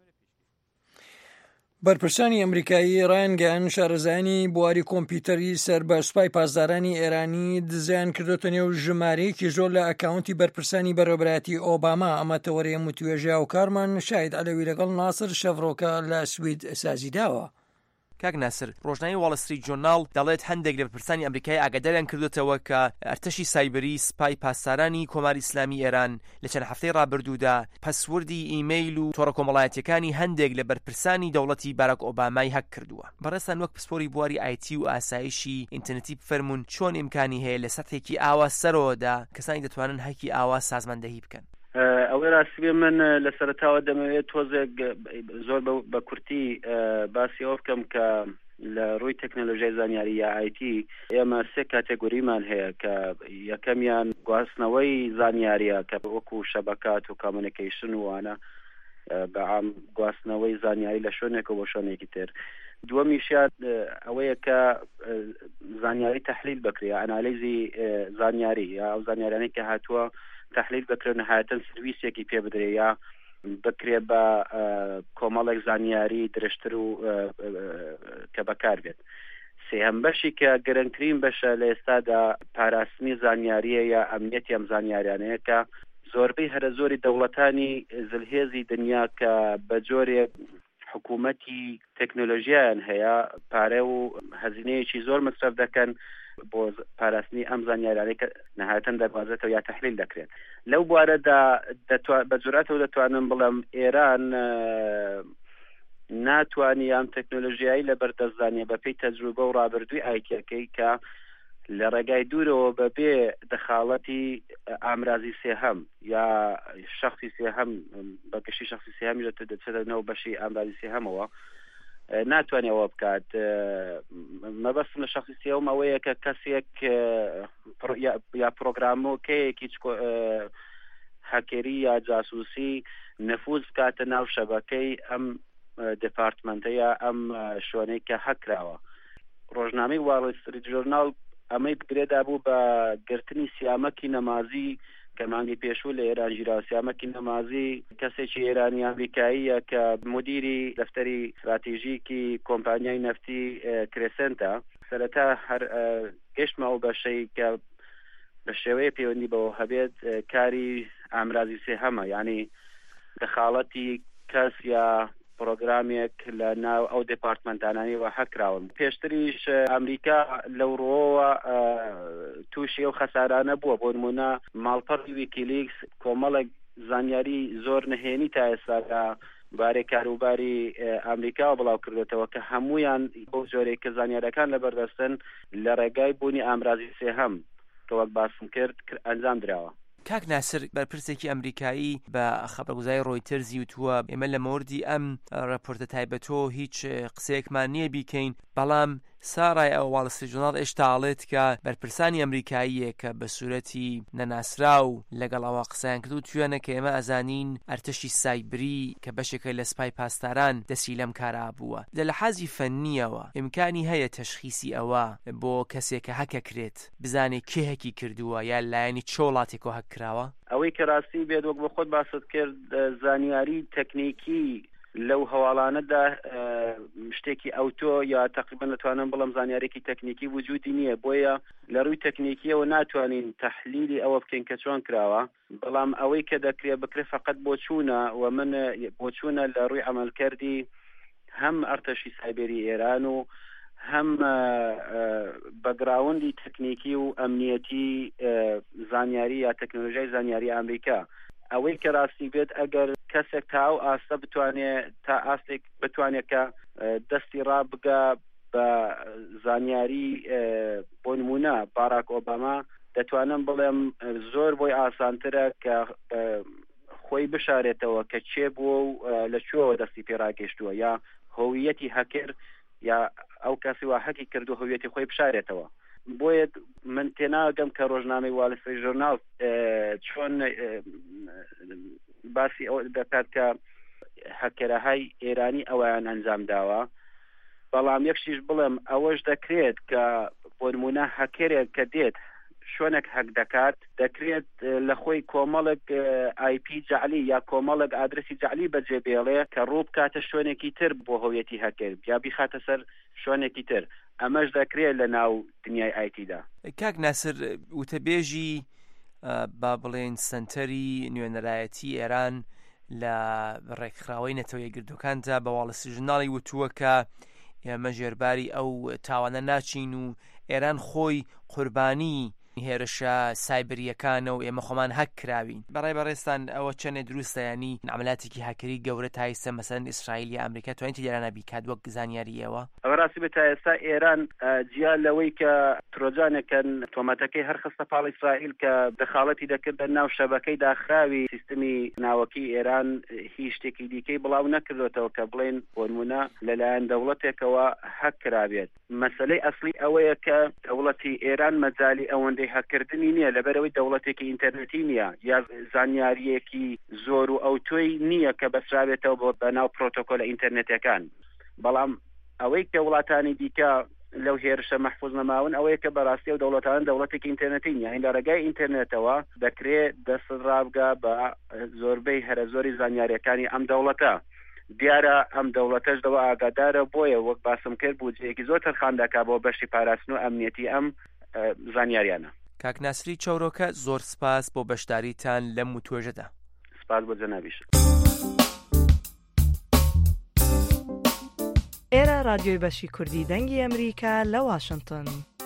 بەرپرسانی ئەمریکایی ڕایانگەیان شارەزانی بواری کۆمپیوتەری سەر بە سوپای پاسدارانی ئێرانی دزیان کردوتە نێو ژمارەیەکی زۆر لە ئەکاونتی بەرپرسانی بەڕێوەبەتی ئۆباما. ئەمە تەوەریە متوێژە و کارمان شاید عەلەوی لەگەڵ ناسر شەڤڕۆکە لە سوید سازی داوە. کاک ناسر ڕۆژنامەی واڵ ستریت جۆرناڵ دەڵێت هەندێک لە بەرپرسانی ئەمریکای ئاگاداریان کردوتەوە کە ئەرتەشی سایبەری سپای پاسدارانی کۆماری ئیسلامی ئێران لە چەند هەفتەی ڕابردوودا پەسوردی ئیمەیل و تۆڕە کۆمەڵایەتیەکانی هەندێک لە بەرپرسانی دەوڵەتی باراک ئۆبامای هەک کردووە. بەڕێستان وەک پسپۆری بواری ئایتی و ئاسایشی ئینتەرنێتی بفەرمونون چۆن ئیمکانی هەیە لە سەرەتێکی ئاوا سەرەوەدا کەسانی دەتوانن هەکی ئاوا سازماندەهی بکەن؟ ئەوەی ڕاستیبێ من لە سەرەتاوە دەمەوێت تۆزێک زۆر بە کورتی باسی ئەوە بکەم کە لە ڕووی تەکنۆلۆژیای زانیاری یا ئایتی ئێمە سێ کاتێگۆریمان هەیە کە یەکەمیان گواستنەوەی زانیاریە کە وەکو شەبەکات و کامونیکیشن وانە بەعام گواستنەوەی زانیاری لە شوێنێکە بۆ شوێنێکی تر. دووەمیشیان ئەوەیە کە زانیاری تەحلیل بکرێ ئەنالیزی زانیاری یا ئەو زانیارانەی کە هاتووە تحلیل بکرێن نهایەتەن سرویسێکی پێ بدرێ یا بکرێ بە کۆمەڵێک زانیاری درشتر و کە بەکار بێت. سێهەم بەشی کە گرنگترین بەشە لە ئێستادا پاراستنی زانیاریە یا ئەمنیەتی ئەم زانیاریانەیە کە زۆربەی هەرە زۆری دەوڵەتانی زلهێزی دنیا کە بە جۆرێک حکوومەتی تەکنۆلۆژیایان هەیە پارە و هەزینەیەکی زۆر مەصرف دەکەن بۆ پاراستنی ئەم زانیاریانەی کە نەهایەتەن دەگوازێتەوە یا تەحلیل دەکرێت. لەو بوارەدا بە جورئەتەوە دەتوانم بڵێم ئێران ناتوانی ئەم تەکنۆلۆژیایی لە بەردەستدانێ بەپێی تەجروبە و ڕابردووی ئایتیەکەی کە لە ڕێگای دوورەوە بەبێ دەخاڵەتی ئامرازی سێهەم یا شەخصی سێهەم بەگشتی شەخصی سێهەمی دەچێتەوە بەشی ئامرازی سێهەمەوە ناتوانێت ئەوە بکات. مەبەستم لە شەخصی سێهەم ئەوەیە کە کەسێک یا پرۆگرامۆکەیەکی هەکێری یا جاسووسی نەفوز بکاتە ناو شەبەکەی ئەم دپارتمەنتەیە ئەم شوێنەی کە هەکراوە. ڕۆژنامەی واڵ ستریت جۆرناڵ ئەمەی بگرێدا بوو بە گرتنی سیامەکی نەمازی کە مانگی پێشوو لە ئێران ژیراوە. سیامەکی نەمازی کەسێکی ئێرانی ئەمریکاییە کە مدیری دەفتەری استراتیژیکی کۆمپانیای نەفتی کرێسنتە. سەرەتا هەر گەشتمەوە بەشەی کە بە شێوەیە پەیوەندی بەوە هەبێت کاری ئامرازی سێهەمە، یعنی دەخاڵەتی کەس یا پرۆگرامێک لە ناو ئەو دپارتمەنتانانەوە هەکراون. پێشتریش ئەمریکا لەو ڕۆوە تووشی ئەو خەسارانە بووە. بۆ نمونە ماڵپەڕی ویکیلیکس کۆمەڵێک زانیاری زۆر نهێنی تا ئێستا لە بارەی کاروباری ئەمریکا بڵاو کردێتەوە کە هەمویان بۆ جۆرێک کە زانیارەکان لەبەردەستن لە ڕێگای بوونی ئامرازی سێهەم کە وەک باسم کرد ئەنجام درراوە. کاک ناسر بەرپرسێکی ئەمریکایی بە خەبەرگوزاری ڕۆیتەرزی وتووە ئێمە لە مەوردی ئەم ڕەپۆرتە تایبەتەوە هیچ قسەیەکمان نییە بیکەین، بەڵام ساڕای ئەو واڵ ستریت جۆرناڵ هێشتا ئاڵێت کە بەرپرسانی ئەمریکاییە کە بە سوورەتی نەناسرا و لەگەڵ ئەوە قسەیان کردو توێنە کە ئێمە ئەزانین ئەرتەشی سایبری کە بەشێکە لە سپای پاسداران دەستی لەم کارا بووە. لە لەحاظی فەنیەوە ئیمکانی هەیە تەشخیصی ئەوە بۆ کەسێک کە هەکەکرێت بزانێت کێ هەکی کردووە یا لایەنی چۆ وڵاتێکەوە هەکراوە؟ ئەوەی کە ڕاستی بێت وەک بە خۆت باست کرد زانیاری تەکنیکی لەو هەواڵانەدا شتێکی ئەوتۆ یا تقریبا نتوانم بڵم زانیارێکی تەکنیکی وجودی نییە، بۆیە لە ڕووی تەکنیکیەوە ناتوانین تەحلیلی ئەوە بکەین کە چۆن کراوە، بەڵام ئەوەی کە دەکرێت بکرێت فقط بۆ چوونە و من بۆ چوونە لە ڕووی عملکردی هەم ئەرتەشی سایبەری ئێران و هەم بەگراوندی تەکنیکی و ئەمنیەتی زانیاری یا تەکنۆلۆژیای زانیاری ئەمریکا ئەوەی کە ڕاستی بێت ئەگەر کەسێک تا و ئاستە بتوانێت تا ئاستێک بتوانێت کە دەستی ڕابگا بە زانیاری بۆ نمونە باراک ئۆباما دەتوانم بڵێم زۆر بۆی ئاسانترە کە خۆی بشارێتەوە کە چێ بووە و لەکوێوە دەستی پێڕاگەشتووە یا هۆویەتی هەکر یا ئەو کەسی وا حەکی کردو هۆویەتی خۆی بشارێتەوە. بۆیە من تێناگەم کە ڕۆژنامەی وال ستریت ژۆرناڵ چۆن باسی ئەو دەکات کە هەکەرەهای ئێرانی ئەویان ئەنجام داوە، بەڵام یەکشیش بڵێم ئەوەش دەکرێت کە بۆ نمونە هەکەرێک کە دێت شوێنێک هەک دەکات دەکرێت لە خۆی کۆمەڵک ئای پی جعلی یا کۆمەڵک ئادرسی جعلی بەجێبێڵێ کە ڕوو بکاتە شوێنێکی تر بۆ هۆیەتی هەکەر یا بیخاتە سەر شوێنێکی تر. ئەمەش دەکرێت لە ناو دنیای ئایتیدا. کاک ناسر وتەبێژی با بڵێن سنتەری نوێنەرایەتی ئێران لە ڕێکخراوەی نەتەوە یەکگرتوەکاندا بە واڵ ستریت ژۆرناڵی وتووە کە ئێمە ژێرباری ئەو تاوانە ناچین و ئێران خۆی قوربانی هێرشە سایبریەکانە و ئێمە خۆمان هەک کراوین. بەڕێ بەڕێستان ئەوە چەندێ دروستە، ینی عملاتێکی هەکری گەورە تا ئێستا مەسەلەن ئیسرائیل یا ئەمریکا توانێتی لێرانە بیکات وەک زانیاری ئێوە؟ ئەوە ڕاستی بێت تا ئێستا ئێران جیا لەوەی کە ترۆجانێکن تۆمەتەکەی هەرخستە پاڵ ئیسرائیل کە دەخاڵەتی دەکردە ناو شەبەکەی داخراوی سیستمی ناوەکی ئێران هیچ شتێکی دیکەی بڵاو نەکردوێتەوە کە بڵێن بۆ نمونە لەلایەن دەوڵەتێکەوە هەک کرابێت. مەسەلەی ئەسلی ئەوەیە کە دەوڵەتی ئێران مەجالی ئەوەندەی هەکردنی نییە لەبەرەوەی دەوڵەتێکی ئینتەرنێتی نییە یا زانیاریەکی زۆر و ئەو تۆی نییە کە بەسراوێتەوە بۆ بەناو پرۆتۆکۆلە ئینتەرنێتەکان. بەڵام ئەوەی کە وڵاتانی دیکە لەو هێرشە مەحفوظ نەماون ئەوەیە کە بەڕاستی و دەوڵەتان دەوڵەتێکی ئینتەرنێتی نییە. هین لە ڕێگای ئینتەرنێتەوە دەکرێت دەست ڕابگا بە زۆربەی هەرە زۆری زانیاریەکانی ئەم دەوڵەتە. دیارە ئەم دەوڵەتەش دەوە ئاگادارە بۆیە وەک باسم کرد بودجەیەکی زۆر تەرخان دەکا بۆ بەشی پاراستن و ئەمنیەتی ئەم زانیاریانە. کاک ناسری چەورۆکە زۆر سپاس بۆ بەشداریتان لەم وتوێژەدا. سپاس بۆ جەنابیش. ئێرە رادیۆی بەشی کوردی دەنگی ئەمریکا لە واشنگتن.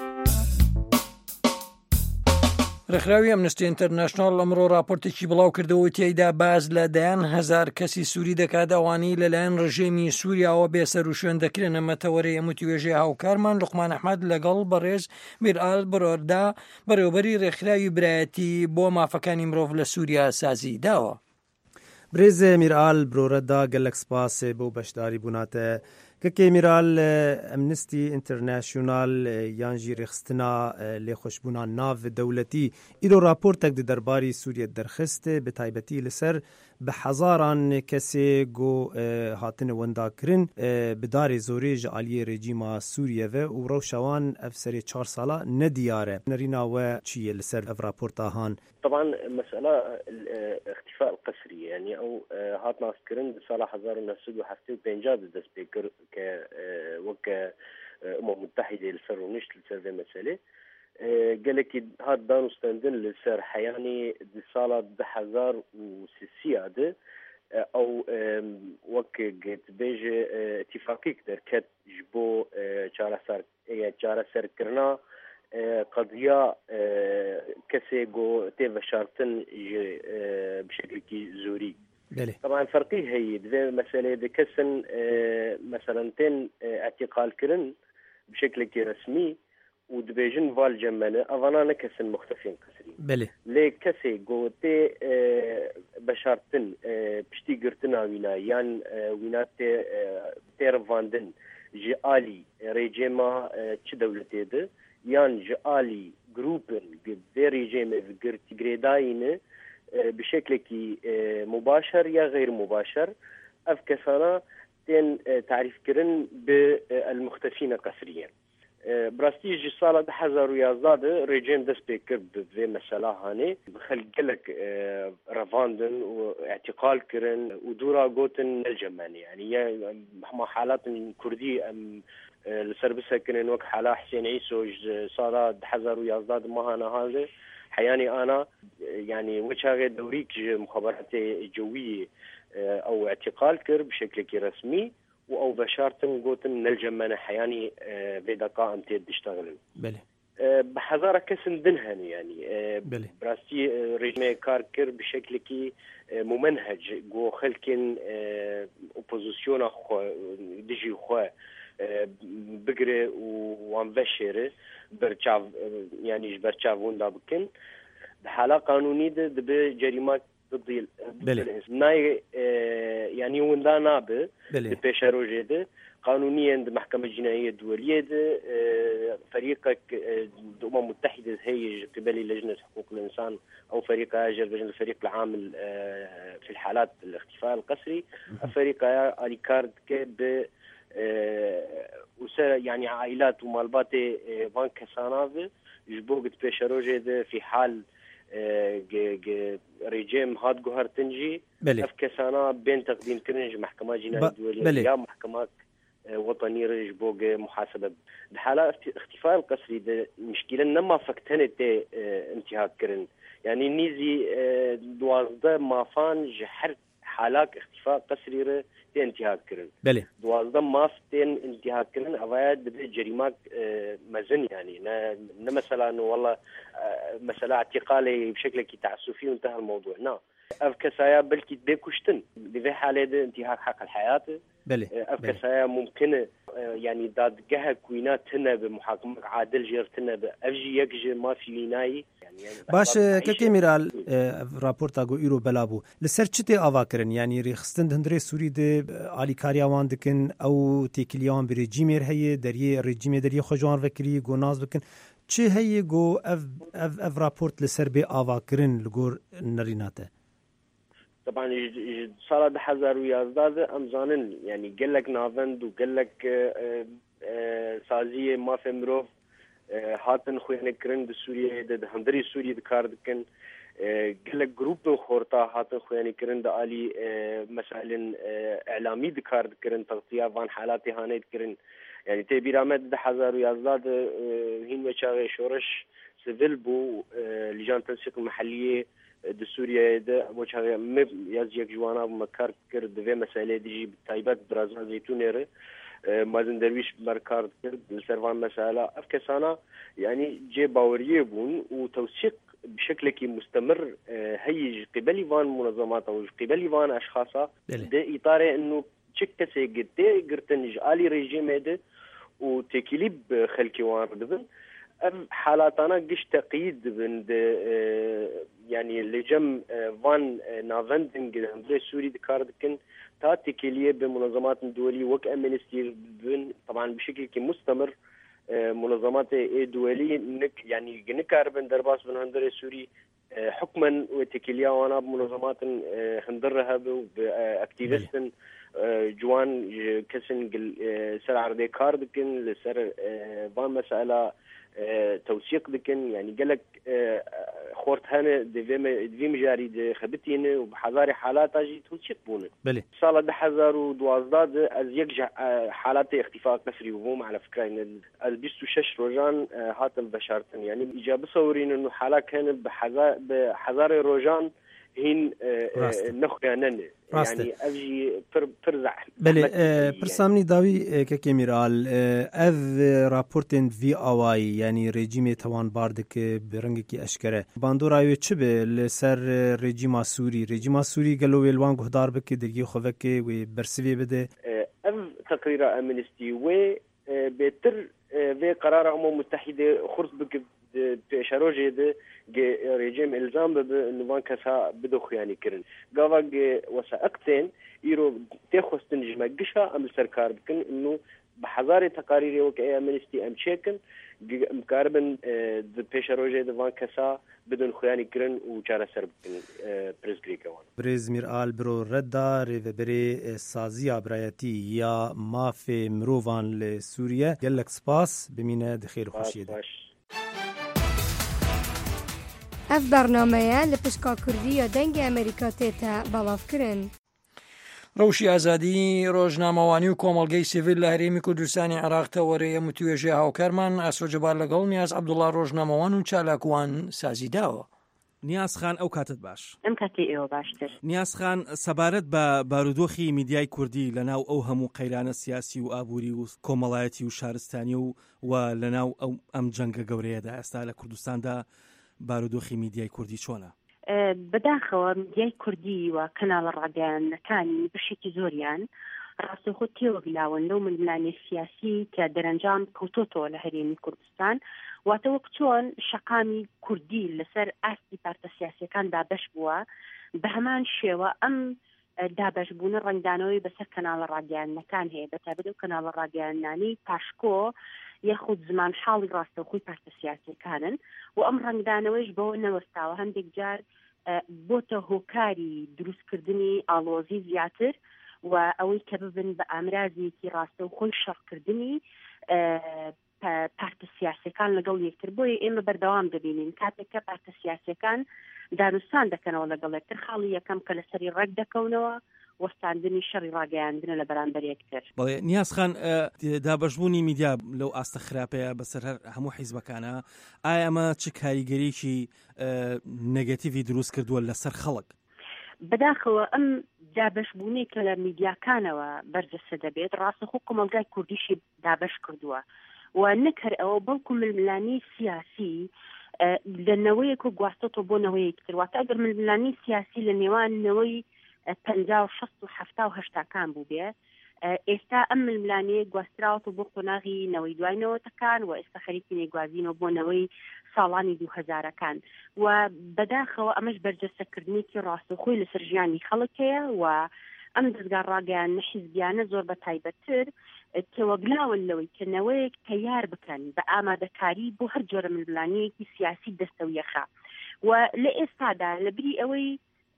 ڕێکخراوی ئەمنستی ئینتەرناشناڵ ئەمڕۆ راپۆرتێکی بڵاو کردەوە تێیدا باز لە دەیان هەزار کەسی سووری دەکات ئەوانەی لەلایەن ڕژێمی سووریاوە بێسەر و شوێن دەکرێنە مەتەوەرەی ئەم وتوێژەی هاوکارمان لوقمان ئەحمەد لەگەڵ بەڕێز میرئال برۆردا بەڕێوەبەری ڕێکخراوی برایەتی بۆ مافەکانی مرۆڤ لە سووریا سازی داوە. برێز میرئال برۆرەدا گەلک سپاسێ بۆ بەشداری بووناتە کەکێ میرال ئەمنستی ئینتەرناشیۆنال یانجی ڕێخستنا لێخۆشبوونا ناو دەوڵەتی ئیرۆ راپۆرتێک دی دەرباری سووریە دەرخست بە تایبەتی لەسەر بە حەزاران کەسێ گۆ هاتنە وەنداکردن بدارێ زۆرێ ji aliyê rejîma Sûriye ve û rewşewan ev serê çar sala nediyare. Nerîna we çi ye li ser ev raporta han؟ طبعا مسألة اختفاء القسري يعني أو هات ناس كرن بسالة هزار ونسد وحفتي وبينجاد دس بيكر ك وك أمم متحدة لسر ونشت لسر ذي مسألة قال لك هات دانو ستاندن لسر حياني دي صالة بحزار وسيسيادة أو وك جت بيجي اتفاقي كدر كت جبو چارة سر چارة سر كرنا قضية كسي جو تيفا شارتن بشكل زوري. طبعا فرقي هي ذي مسألة ذي كسن مثلا تين اعتقال كرن بشكل رسمي ودبيجن فالجمانة أظن كسن مختفين كسرين. بله. ليه كسي جو تي بشارتن بشتي قرتنا وينا يان وينا تي تيرفاندن جي آلي ريجيما تشدولتي ده yan ji alî grûpin vê rejîmê girtîgrêdayîne bi şeklekî mubâşer ya geyr mubâşer ev kesana tên tarîfkirin bi el-muxtefîne qesriyen. Birastî ji sala di hezar û yazdeh de rejîm dest pê kir bi vê mesela hanê bi xelk gelek revandin û i'tîqal kirin û dûra gotin nelcemenî yani ya hema halatên Kurdî em لسر بسكنين وك حلا حسين عيسو صار حزر ويازداد مهانا هذا حياني أنا يعني وجهة دوريك مخابرات جوية أو اعتقال كر بشكل رسمي وأو بشارتن قوتن نلجم منح يعني بدقاء امتيد تشتغلن بله بحذارة كسن دنهن يعني بله براستي رجمي كاركر بشكل كي ممنهج جو خلكن اوبوزيسيون خو ديجي خو بقري وان بشيره برچاو يعني برچاو وندا بكن بحالة قانوني ده بجريمات ضد بله ناي يعني وندا ناب بله بيشاروجي ده قانونيا عند المحكمة الجنائية الدولية ده فريقك الأمم المتحدة هي قبل لجنة حقوق الإنسان أو فريق هاجر لجنة الفريق العام في الحالات الاختفاء القسري فريق أليكارد ب يعني عائلات ومالبات فان كساناف جبوغت بيشاروجي ده في حال ريجيم هاد جوهر تنجي أفكسانا بين تقديم كرنج محكمة جنائية دولية يا محكمات وطني رج بوغ محاسبة بحالة اختفاء القسري ده مشكلة نما فكتنت انتهاك كرن يعني نيزي دوازده مافان جحر حالات اختفاء قسري ره انتهاك كرن بله دوازده مافتين انتهاك كرن اواد بده جريمات مزن يعني نا مثلا والله مثلا اعتقالي بشكل كي تعسفي وانتهى الموضوع نا افكسايا بلكي بيكوشتن بذي حالة ده انتهاك حق الحياة بله افكسايا ممكنه يعني داد جهه كوينات هنا بمحاكمه عادل جيرتنا بافجي يكجي ما في ويناي يعني باش ككي ميرال راپورتا گو ایرو بلابو لسر چته اوا کرن يعني رخصتن هندري سوري د علي كاريوان دكن او تيكليان بريجيمير هي دري ريجيمي دري خوجوان وكري گوناز بكن چه هي گو اف اف, اف راپورت لسر بي اوا کرن لگور نريناته طبعا صار ده حزار ويازداد امزانن يعني قال لك نافند وقال لك سازيه ما في مروف هاتن خوينا كرن بسوريا ده هندري سوريا دكاردكن قال لك جروب خورتا هاتن خوينا كرن ده علي مسائل اعلامي دكاردكن تغطيه فان حالات هانيت كرن يعني تبي رامد ده حزار ويازداد هين وشاغي شورش سيفيل بو لجان التنسيق المحليه د سوريا ده وجه مب يازيك جوانا مكار كر دفي مسائل ديجي بتايبات برازيل زيتونيره مازن درويش مركار كر سرفان مساله افكسانا يعني جي باوريه بون وتوثيق بشكل كي مستمر هي قبل فان منظمات او قبل فان اشخاص ده اطار انه تشك سيجد قرتنج الي ريجيم ده وتكليب خلكي وان دبن حالاتنا قش تقييد بند يعني لجم فان نافندنج هندري سوري دكاردكن تاتيكليه بمنظمات دولية وك امنستي بن طبعا بشكل مستمر منظمات دولية نك يعني نكاربن درباس بن هندري سوري حكما وتكليه وانا بمنظمات هندرها باكتيفيستن جوان كسن سر عرضي كاردكن لسر فان مسألة توثيق دكن يعني قال لك خورت هنا دفي دفي مجاري خبتين وبحذاري حالات اجي توثيق بونه بله صار ده حذار ودوازداد از يرجع حالات اختفاء قسري وهم على فكره ان البيست وشش روجان هات البشارتن يعني اجابه صورين انه حالات كان بحذار بحذار روجان هين نخيانن يعني اجي فرزع بله برسامني داوي ككيميرال اذ راپورتن في اواي يعني رژیم توان باردك برنگکی اشکره باندورایو چه به لسر رژیم سوری رژیم سوری گلو ویلوان گهدار بک درگی خوک و برسوی بده اذ تقرير امنستي و بتر في قرار الامم المتحده خرص بك بشاروجي ده رجيم الزام بنوان كسا بدو خياني كرن قاواق وسائقتين يرو تيخوستن جمعقشها ام السركار بكن انه بحذاري تقاريري وكأي امنستي ام شيكن مقاربن بشاروجي ده وان كسا بدون خياني كرن وچارة سر بكن بريز غريكا وان بريز ميرال برو ردا ريفبري سازيا برايتي يا ما في مروفان لسوريا قالك سباس بمينة دخير خوشيدة اف برنامه لپشکا کردی دنگ امریکا تیتا بلاف کرن. ڕەوشی ئازادی ڕۆژنامەوانی و کۆمەڵگەی سیڤیل لە هەرێمی کوردستانی عێراق تەوەرەیە متوێژێ هاوکارمان ئاسۆ جەبار لەگەڵ نیاز عەبدوڵڵا ڕۆژنامەوان و چالاکوان سازی داوە. نیازخان ئەو کاتت باش ئەم کاتی ئێوە باشتر. نیازخان سەبارەت بە بارودۆخی میدیای کوردی لەناو ئەو هەموو قەیرانە سیاسی و ئابووری و کۆمەڵایەتی و شارستانی و و لەناو ئەم جەنگە گەورەیەدا ئێستا لە کوردستاندا بارودۆخی میدیای کوردی چۆنە؟ بەداخەوە میدیای کوردی و کەناڵە ڕادیۆیەکانی بشێکی زۆریان ڕاستەوخۆ تێوەگلاون لەو ململانی سیاسی کە دەرەنجام کەوتۆتەوە لە هەرێمی کوردستان واتە وەک چۆن شەقامی کوردی لەسەر ئاستی پارتە سیاسیەکان دابەش بووە بە هەمان شێوە ئەم دابەشبوونە ڕنگدانەوەی بەسەر کەناڵە ڕادیۆیەکان هەیە بەتابەت و کەناڵە ڕادیۆیەکانی پاشکۆ یاخود زمان حاڵی ڕاستەوخۆی پارتە سیاسیەکانن و ئەم ڕنگدانەوەیش بەوە نەوەستاوە هەندێک جار بۆتە هۆکاری دروستکردنی ئاڵۆزی زیاتر و ئەوەی کە ببن بە ئامرازێکی ڕاستەوخۆی شەڕکردنی پارتە سیاسیەکان لەگەڵ یەکتر بۆیە ئێمە بەردەوام دەبینین کاتێککە پارتە سیاسیەکان دانوستان دەکەنەوە لەگەڵ یەکتر خاڵی یەکەم کە لەسەری ڕێک دەکەونەوە وەستاندنی شەڕی ڕاگەیاندنە لە بەرامبەر یەکتر. بەڵێ نیازخان دابەشبوونی میدیا لەو ئاستە خراپەیە بەسەر هەموو حیزبەکانە ئایا ئەمە چ کاریگەریکی نەگەتیڤی دروست کردووە لەسەر خەڵک؟ بەداخەوە ئەم دابەشبوونی کە لە میدیاکانەوە بەرجەستە دەبێت ڕاستەخۆ کۆمەلگای کوردیشی دابەش کردووە و نەکەر ئەوە بەڵکو ململانی سیاسی لەنەوەیەک و گواستۆتۆ بۆ نەوەیەک تر واتە ئەگەر ململانی سیاسی لە نێوانەوەی پەنجا و شەست و هەفتا و هەشتاکان بوو بێ ئێستا ئەم ململانەیە گواستراوەتە بۆ قۆناغی نەوەی دوای نەوەتەکان و ئێستا خەریکی نێگوازینەوە بۆ نەوەی ساڵانی دوو هەزارەکان و بەداخەوە ئەمەش بەرجەستەکردنێکی ڕاستەخۆی لەسەر ژیانی خەڵکەیە و ئەم دەستگا ڕاگەیاندنە حیزبیانە زۆر بە تایبەتتر تێوەگلاون لەوەی کە نەوەیەک تەیار بکەن بە ئامادەکاری بۆ هەر جۆرە ململانەیەکی سیاسی دەستەویەخە و لە ئێستادا لەبری ئەوەی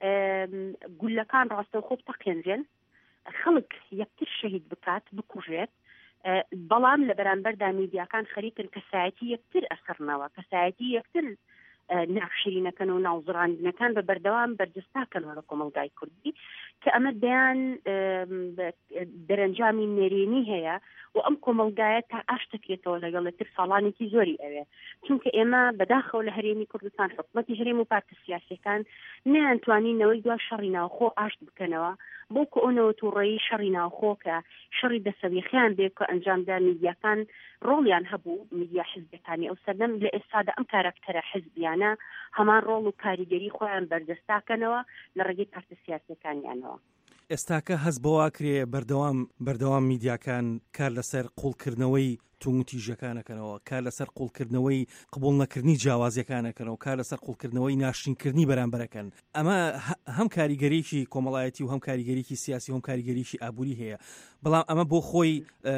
گولەکان ڕاستەوخۆ بتەقێنرێن خەڵک یەکتر شەهید بکات بکوژێت بەڵام لە بەرامبەردا میدیاکان خەریکن کەسایەتی یەکتر ئەسەرنەوە کەسایەتی یەکتر ناخشرینەکەن و ناوزڕاندنەکان بە بەردەوام بەرجەستاکەنەوە لە کۆمەلگای کوردی کە ئەمە دەیان دەرەنجامی نێرێنی هەیە و ئەم کۆمەلگایە تا ئاشتەکرێتەوە لەگەڵێتتر ساڵانێکی زۆری ئەوێ چونکە ئێمە بەداخەوە لە هەرێمی کوردستان حکومەتی هەرێم و پارتە سیاسیەکان نەیانتوانینەوەی دوای شەڕی ناوخۆ ئاشت بکەنەوە بۆکو ئەوەوە تووڕێی شەڕی ناوخۆ کە شەڕی دەسەویخیان بێ کە ئەنجامدا میدیاکان ڕۆڵیان هەبوو میدیا حیزبەکانی ئەو سەردەم لە ئێستادا ئەم کارکتەرە حیزبیانە هەمان ڕۆڵ و کاریگەری خۆیان بەردەستاکەنەوە لە ڕێگەی پارتە سیاسیەکانیانەوە. ئێستاکە هەست بەوە کرێ بەردەوام بەردەوام میدیاکان کار لەسەر قوڵکردنەوەی تومتیژەکانەکەنەوە کار لەسەر قوڵکردنەوەی قبول نەکردنی جیاوازیەکانەکەنەوە کار لەسەر قوڵکردنەوەی ناشرینکردنی بەرامبەرەکەن ئەمە هەم کاریگەریکی کۆمەڵایەتی و هەم کاریگەریکی سیاسی و هەم کاریگەریکی ئابووری هەیە بەڵام ئەمە بۆ خۆی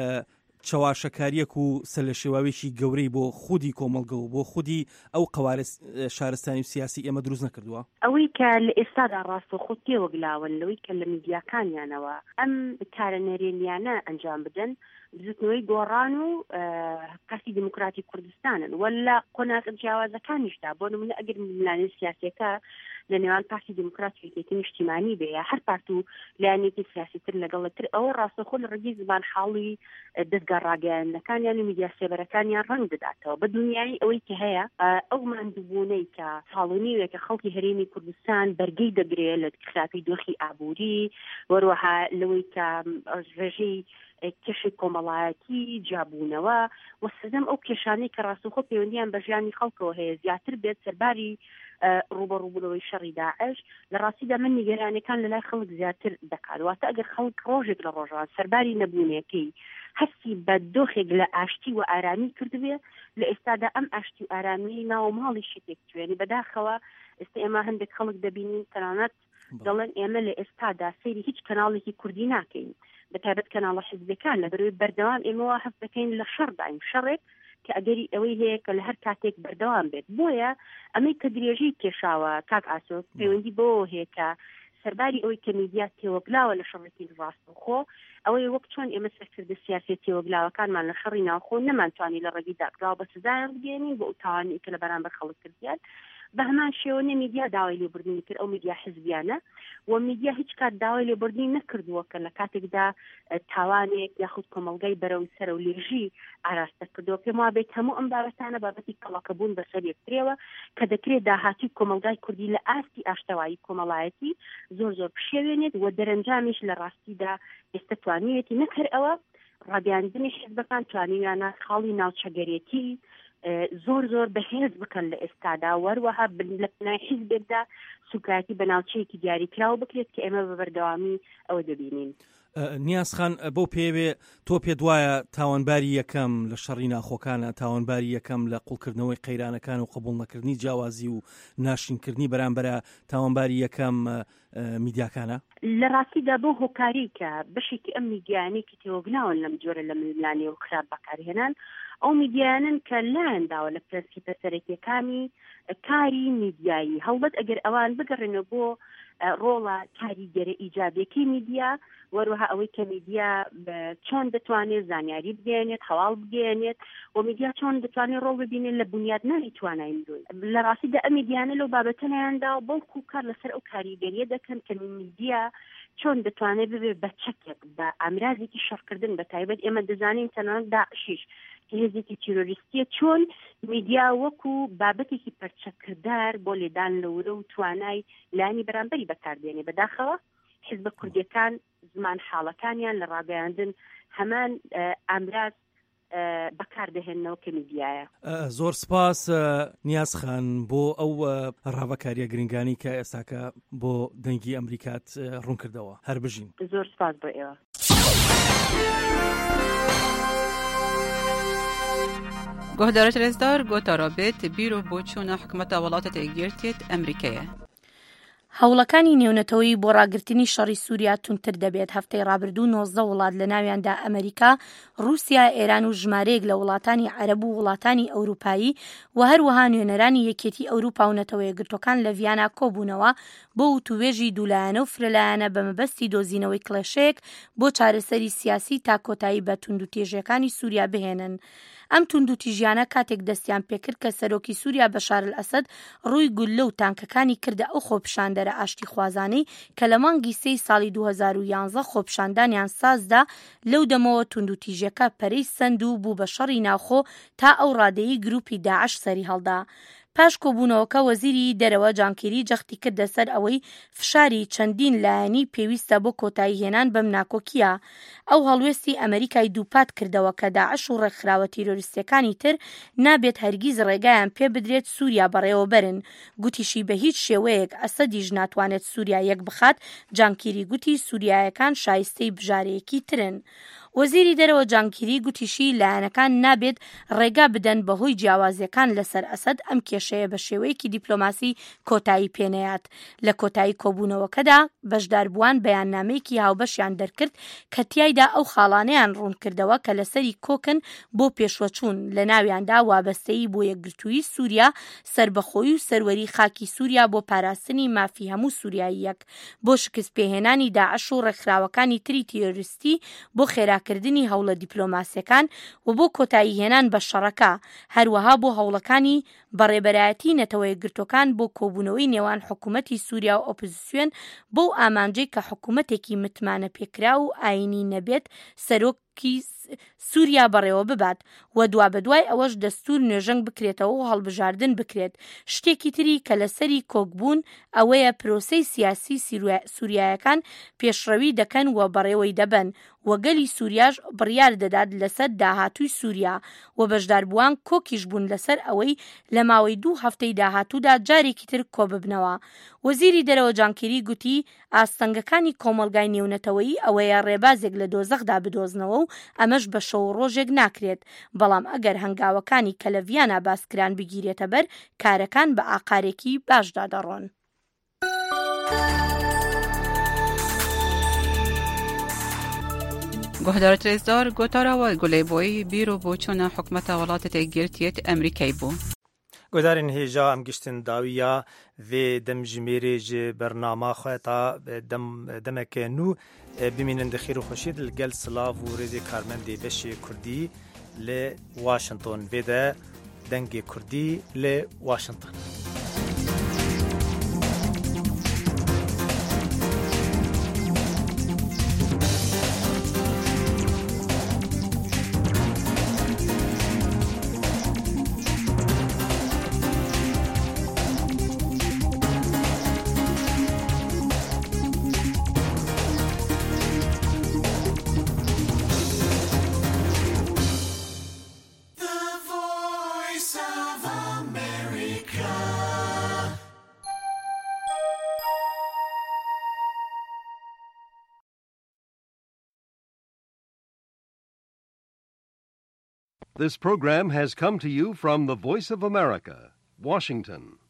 چاواشەکاریەک و سەرلەشێواوێکی گەورەی بۆ خودی کۆمەڵگە و بۆ خودی ئەو قەوارە شارستانی و سیاسی ئێمە دروست نەکردووە ئەوەی کە لە ئێستادا ڕاستەوخۆ تێوەگلاون لەوەی کە لە میدیاکانیانەوە ئەم کارە نەرێنیانە ئەنجام بدەن بزوتنەوەی گۆڕان و قەسی دموکراتی کوردستانن ولا قۆناغ جیاوازەکانیشدا بۆ نمونە ئەگەر ململانی سیاسیەکە لە نێوان پارتی دموکراتی یەکێتی نیشتیمانی بێ هەر پارت و لایەنێکی سیاسیتر لەگەڵتر ئەوە ڕاستەوخۆ لە ڕێگەی زمان حاڵی دەستگا ڕاگەیاندنەکانیان و میدیا سێبەرەکانیان ڕەنگ دەداتەوە بە دنیای ئەوەی کە هەیە ئەو ماندووبوونەی کە ساڵونیوێکە خەڵکی هەرێمی کوردستان بەرگەی دەگرێت لە خراپی دۆخی ئابووری وەروەها لەوەی کە ڕێژەی کێشی کۆمەڵایەتی جابوونەوە و سەدەم ئەو کێشانەی کە ڕاستەوخۆ پەیوەندیان بە ژیانی خەڵکەوە هەیە زیاتر بێت سەرباری ڕوبەڕووبوونەوەی شەڕی داعش لە ڕاستیدا من نیگەرانەکان لە لای خەڵک زیاتر دەکات واتە ئەگەر خەڵک ڕۆژێک لە ڕۆژان سەرباری نەبوونیەکەی هەستی بە دۆخێک لە ئاشتی و ئارامی کردوێ لە ئێستادا ئەم ئاشتی و ئارامی ناو ماڵی شتێک توێنی بەداخەوە ئێستا ئێمە هەندێک خەڵک دەبینین تەنانەت دەڵێن ئێمە لە ئێستادا سەیری هیچ کەناڵێکی کوردی ناکەین بەتایبەت کەناڵە حیزبەکان لە بەروی بەردەوام ئێمەوە هەست دەکەین لە شەڕداین شەڕێک کە ئەگەری ئەوەی هەیە کە لە هەر کاتێک بەردەوام بێت بۆیە ئەمەی کە درێژی کێشاوە کاک ئاسۆ پەیوەندی بۆ هەیە کە سەرباری ئەوەی کە میدیا تێوەگلاوە لە شەڕێکی ڕاستەوخۆ ئەوەی وەک چۆن ئێمە سەرکردە سیاسی تێوەگلاوەکانمان لە شەڕی ناوخۆ نەمانتوانی لە ڕێگەی دادگاو بە سزایان بگەێنین بۆ ئەو تاوانی کە لە بەرامبەر خەڵک کردیان بە هەمان شێوەیە میدیا داوای لێبوردنی کرد ئەو میدیا حزبیانە و میدیا هیچ کات داوای لێبوردنی نەکردووە کە لە کاتێکدا تاوانێک یاخود کۆمەڵگای بەرەو سەر و لێژی ئاراستە کردووە. پێم وابێت هەموو ئەم بابەتانە بابەتی کەڵاکەبوون بەسەر یەکترێەوە کە دەکرێت داهاتوی کۆمەلگای کوردی لە ئاستی ئاشتەوایی کۆمەڵایەتی زۆر زۆر پشێوێنێت و دەرەنجامیش لە ڕاستیدا ئێستا توانیوێتی نەکرد ئەوە ڕابیاندنی حیزبەکان توانیویانە خاڵی ناوچەگەرێتی زۆر زۆر بەهێز بکەن لە ئێستادا وەروەها لە پنای حیزبێکدا سوکایەتی بە ناوچەیەکی دیاریکراوە بکرێت کە ئێمە بە بەردەوامی ئەوە دەبینین. نیازخان بۆ پێوێ تۆ پێت وایە تاوانباری یەکەم لە شەڕی ناخۆکانە تاوانباری یەکەم لە قوڵکردنەوەی قەیرانەکان و قبول نەکردنی جیاوازی و ناشینکردنی بەرامبەرە تاوانباری یەکەم میدیاکانە لە ڕاستیدا بۆ هۆکاری کە بەشێکی ئەم میدیانێکی تێوەگناون لەم جۆرە لە ململانی و خراپ بەکارهێنان ئەو میدیانن کە لایەنداوە لە پرەنسیپە سەرەکیەکانی کاری میدیایی هەوڵەت ئەگەر ئەوان بگەڕێنەوە بۆ ڕۆڵە کاریگەرە ئیجابیەکەی میدیا وەروەها ئەوەی کە میدیا چۆن دەتوانێت زانیاری بگەێنێت هەواڵ بگەێنێت و میدیا چۆن دەتوانێت ڕۆڵ ببینێت لە بنیادنانی توانای مرۆڤ. لە ڕاستیدا ئەم میدیانە لەو بابەتەنیاندا و بەڵکو کار لەسەر ئەو کاریگەریە دەکەن کە میدیا چۆن دەتوانێت ببێت بە چەکێک بە ئامرازێکی شەڕکردن بە تایبەت ئێمە دەزانین تەنانەت داعشیش هێزێکی تیرۆریستیە چۆن میدیا وەکو بابەتێکی پەرچەکردار بۆ لێدان لەورە و توانای لانی بەرامبەری بەکاردێنێ. بەداخەوە حیزبە کوردیەکان زمان حاڵەکانیان لە ڕاگەیاندن هەمان ئامراز بەکاردەهێننەوە کە میدیایە. زۆر سپاس نیازخان بۆ ئەو ڕاوەکاریە گرنگانی کە ئێستاکە بۆ دەنگی ئەمریکات ڕوون کردەوە. هەر بژین. زۆر سپاس بۆ ئێوە. گۆهدارە رێزدار گۆتارا بێت بیرۆ بۆ چوونە حکومەتە وڵاتە تێگەرتێت ئەمریکایە. هەوڵەکانی نێونەتەوەی بۆ ڕاگررتنی شەڕی سووریا تونتر دەبێت. هەفتەی ڕابردوو نۆزدە وڵات لە ناویاندا ئەمریکا، رووسیا، ئێران و ژمارەیەک لە وڵاتانی عەرەب و وڵاتانی ئەوروپایی و هەروەها نوێنەرانی یەکێتی ئەوروپا و نەتەوە یەکگرتوەکان لە ڤیانا کۆبوونەوە بۆ وتوێژی دوولایەنە و فرەلایەنە بە مەبەستی دۆزینەوەی کڵێشەیەک بۆ چارەسەری سیاسی تا کۆتایی بە توندوتێژەکانی سووریا بهێنن. ئەم توندوتیژیانە کاتێک دەستیان پێکرد کە سەرۆکی سووریا بەشار الئەسەد ڕووی گولە و تانکەکانی کردە ئەو خۆپیشاندەرە ئاشتی خوازانەی کە لە مانگی سێی ساڵی دوو هەزار و یانزە خۆپیشاندانیان سازدا. لەو دەمەوە توندوتیژەکە پەرەی سند و بوو بە شەڕی ناوخۆ تا ئەو ڕادەیەی گروپی داعش سەری هەڵدا. پاش کۆبوونەوەکە وەزیری دەرەوە جانکیری جەختی کردە سەر ئەوەی فشاری چەندین لایەنی پێویستە بۆ کۆتایی هێنان بەم ناکۆکیە. ئەو هەڵوێستی ئەمریکای دووپات کردەوە کە داعش و ڕێکخراوە تیرۆریستەکانی تر نابێت هەرگیز ڕێگایان پێ بدرێت سووریا بەڕێوە بەرن. گوتیشی بە هیچ شێوەیەک ئەسەدیش ناتوانێت سووریا یەک بخات. جانکیری گوتی سووریایەکان شایستەی بژارەیەکی ترن. وەزیری دەرەوە جانکیری گوتیشی لایەنەکان نابێت ڕێگا بدەن بەهۆی جیاوازیەکان لەسەر ئەسەد ئەم کێشەیە بە شێوەیەکی دیپلۆماسی کۆتایی پێنەیات. لە کۆتایی کۆبوونەوەکەدا بەشداربووان بەیاننامەیەکی هاوبەشیان دەرکرد کە تیایدا ئەو خاڵانەیان ڕوون کردەوە کە لەسەری کۆکن بۆ پێشوەچوون لە ناویاندا وابەستەیی بۆ یەکگرتووی سووریا، سربەخۆیی و سەروەری خاکی سووریا بۆ پاراستنی مافی هەموو سووریاییەک، بۆ شکست پێهێنانی داعش و ڕێکخراوەکانی تری تیرۆریستی، بۆ خێراکردنی هەوڵە دیپلۆماسیەکان و بۆ کۆتایی هێنان بە شەڕەکە، هەروەها بۆ هەوڵەکانی بەڕێبەرایەتی نەتەوە یەکگرتوەکان بۆ کۆبوونەوەی نێوان حکوومەتی سووریا و ئۆپۆزیسیۆن بۆ ئامانجەی کە حکوومەتێکی متمانە پێکرا و ئاینی نەبێت سەرۆکی سووریا بەڕێوە ببات و دوا بەدوای ئەوەش دەستور نوێژەنگ بکرێتەوە و هەڵبژاردن بکرێت. شتێکی تری کە لەسەری کۆکبوون ئەوەیە پرۆسەی سیاسی سووریایەکان پێشڕەوی دەکەن و بەڕێوەی دەبن و گەلی سووریاش بڕیار دەدات لەسەر داهاتووی سووریا و بەشداربووان کۆکیش بوون لەسەر ئەوەی لە ماوەی دوو هەفتەی داهاتوودا جارێکی تر کۆ ببنەوە. وەزیری دەرەوە جانکیری گوتی ئاستەنگەکانی کۆمەلگای نێونەتەوەیی ئەوەیە ڕێبازێک لە دۆزەخدا بدۆزنەوە و ئەمەش بە شەو ڕۆژێک ناکرێت، بەڵام ئەگەر هەنگاوەکانی کە لە ڤیانا باسکران بگیرێتە بەر کارەکان بە ئاقارێکی باشدا دەڕۆن. گۆهدارە رێزدار گۆتاراوە گولەیبۆی بیرۆ بۆ چوونە حکومەتە وڵاتە تێگەرتێت ئەمریکای بوو. گۆدارین هێژا ئەم گشتن داویە vê demjimêrê ji bernama xwe ta demeke nû bimînin di xêr û xweşî li gel silav û rêzê karmendê beşê Kurdî li Washington vê de dengê Kurdî li Washington. This program has come to you from the Voice of America, Washington.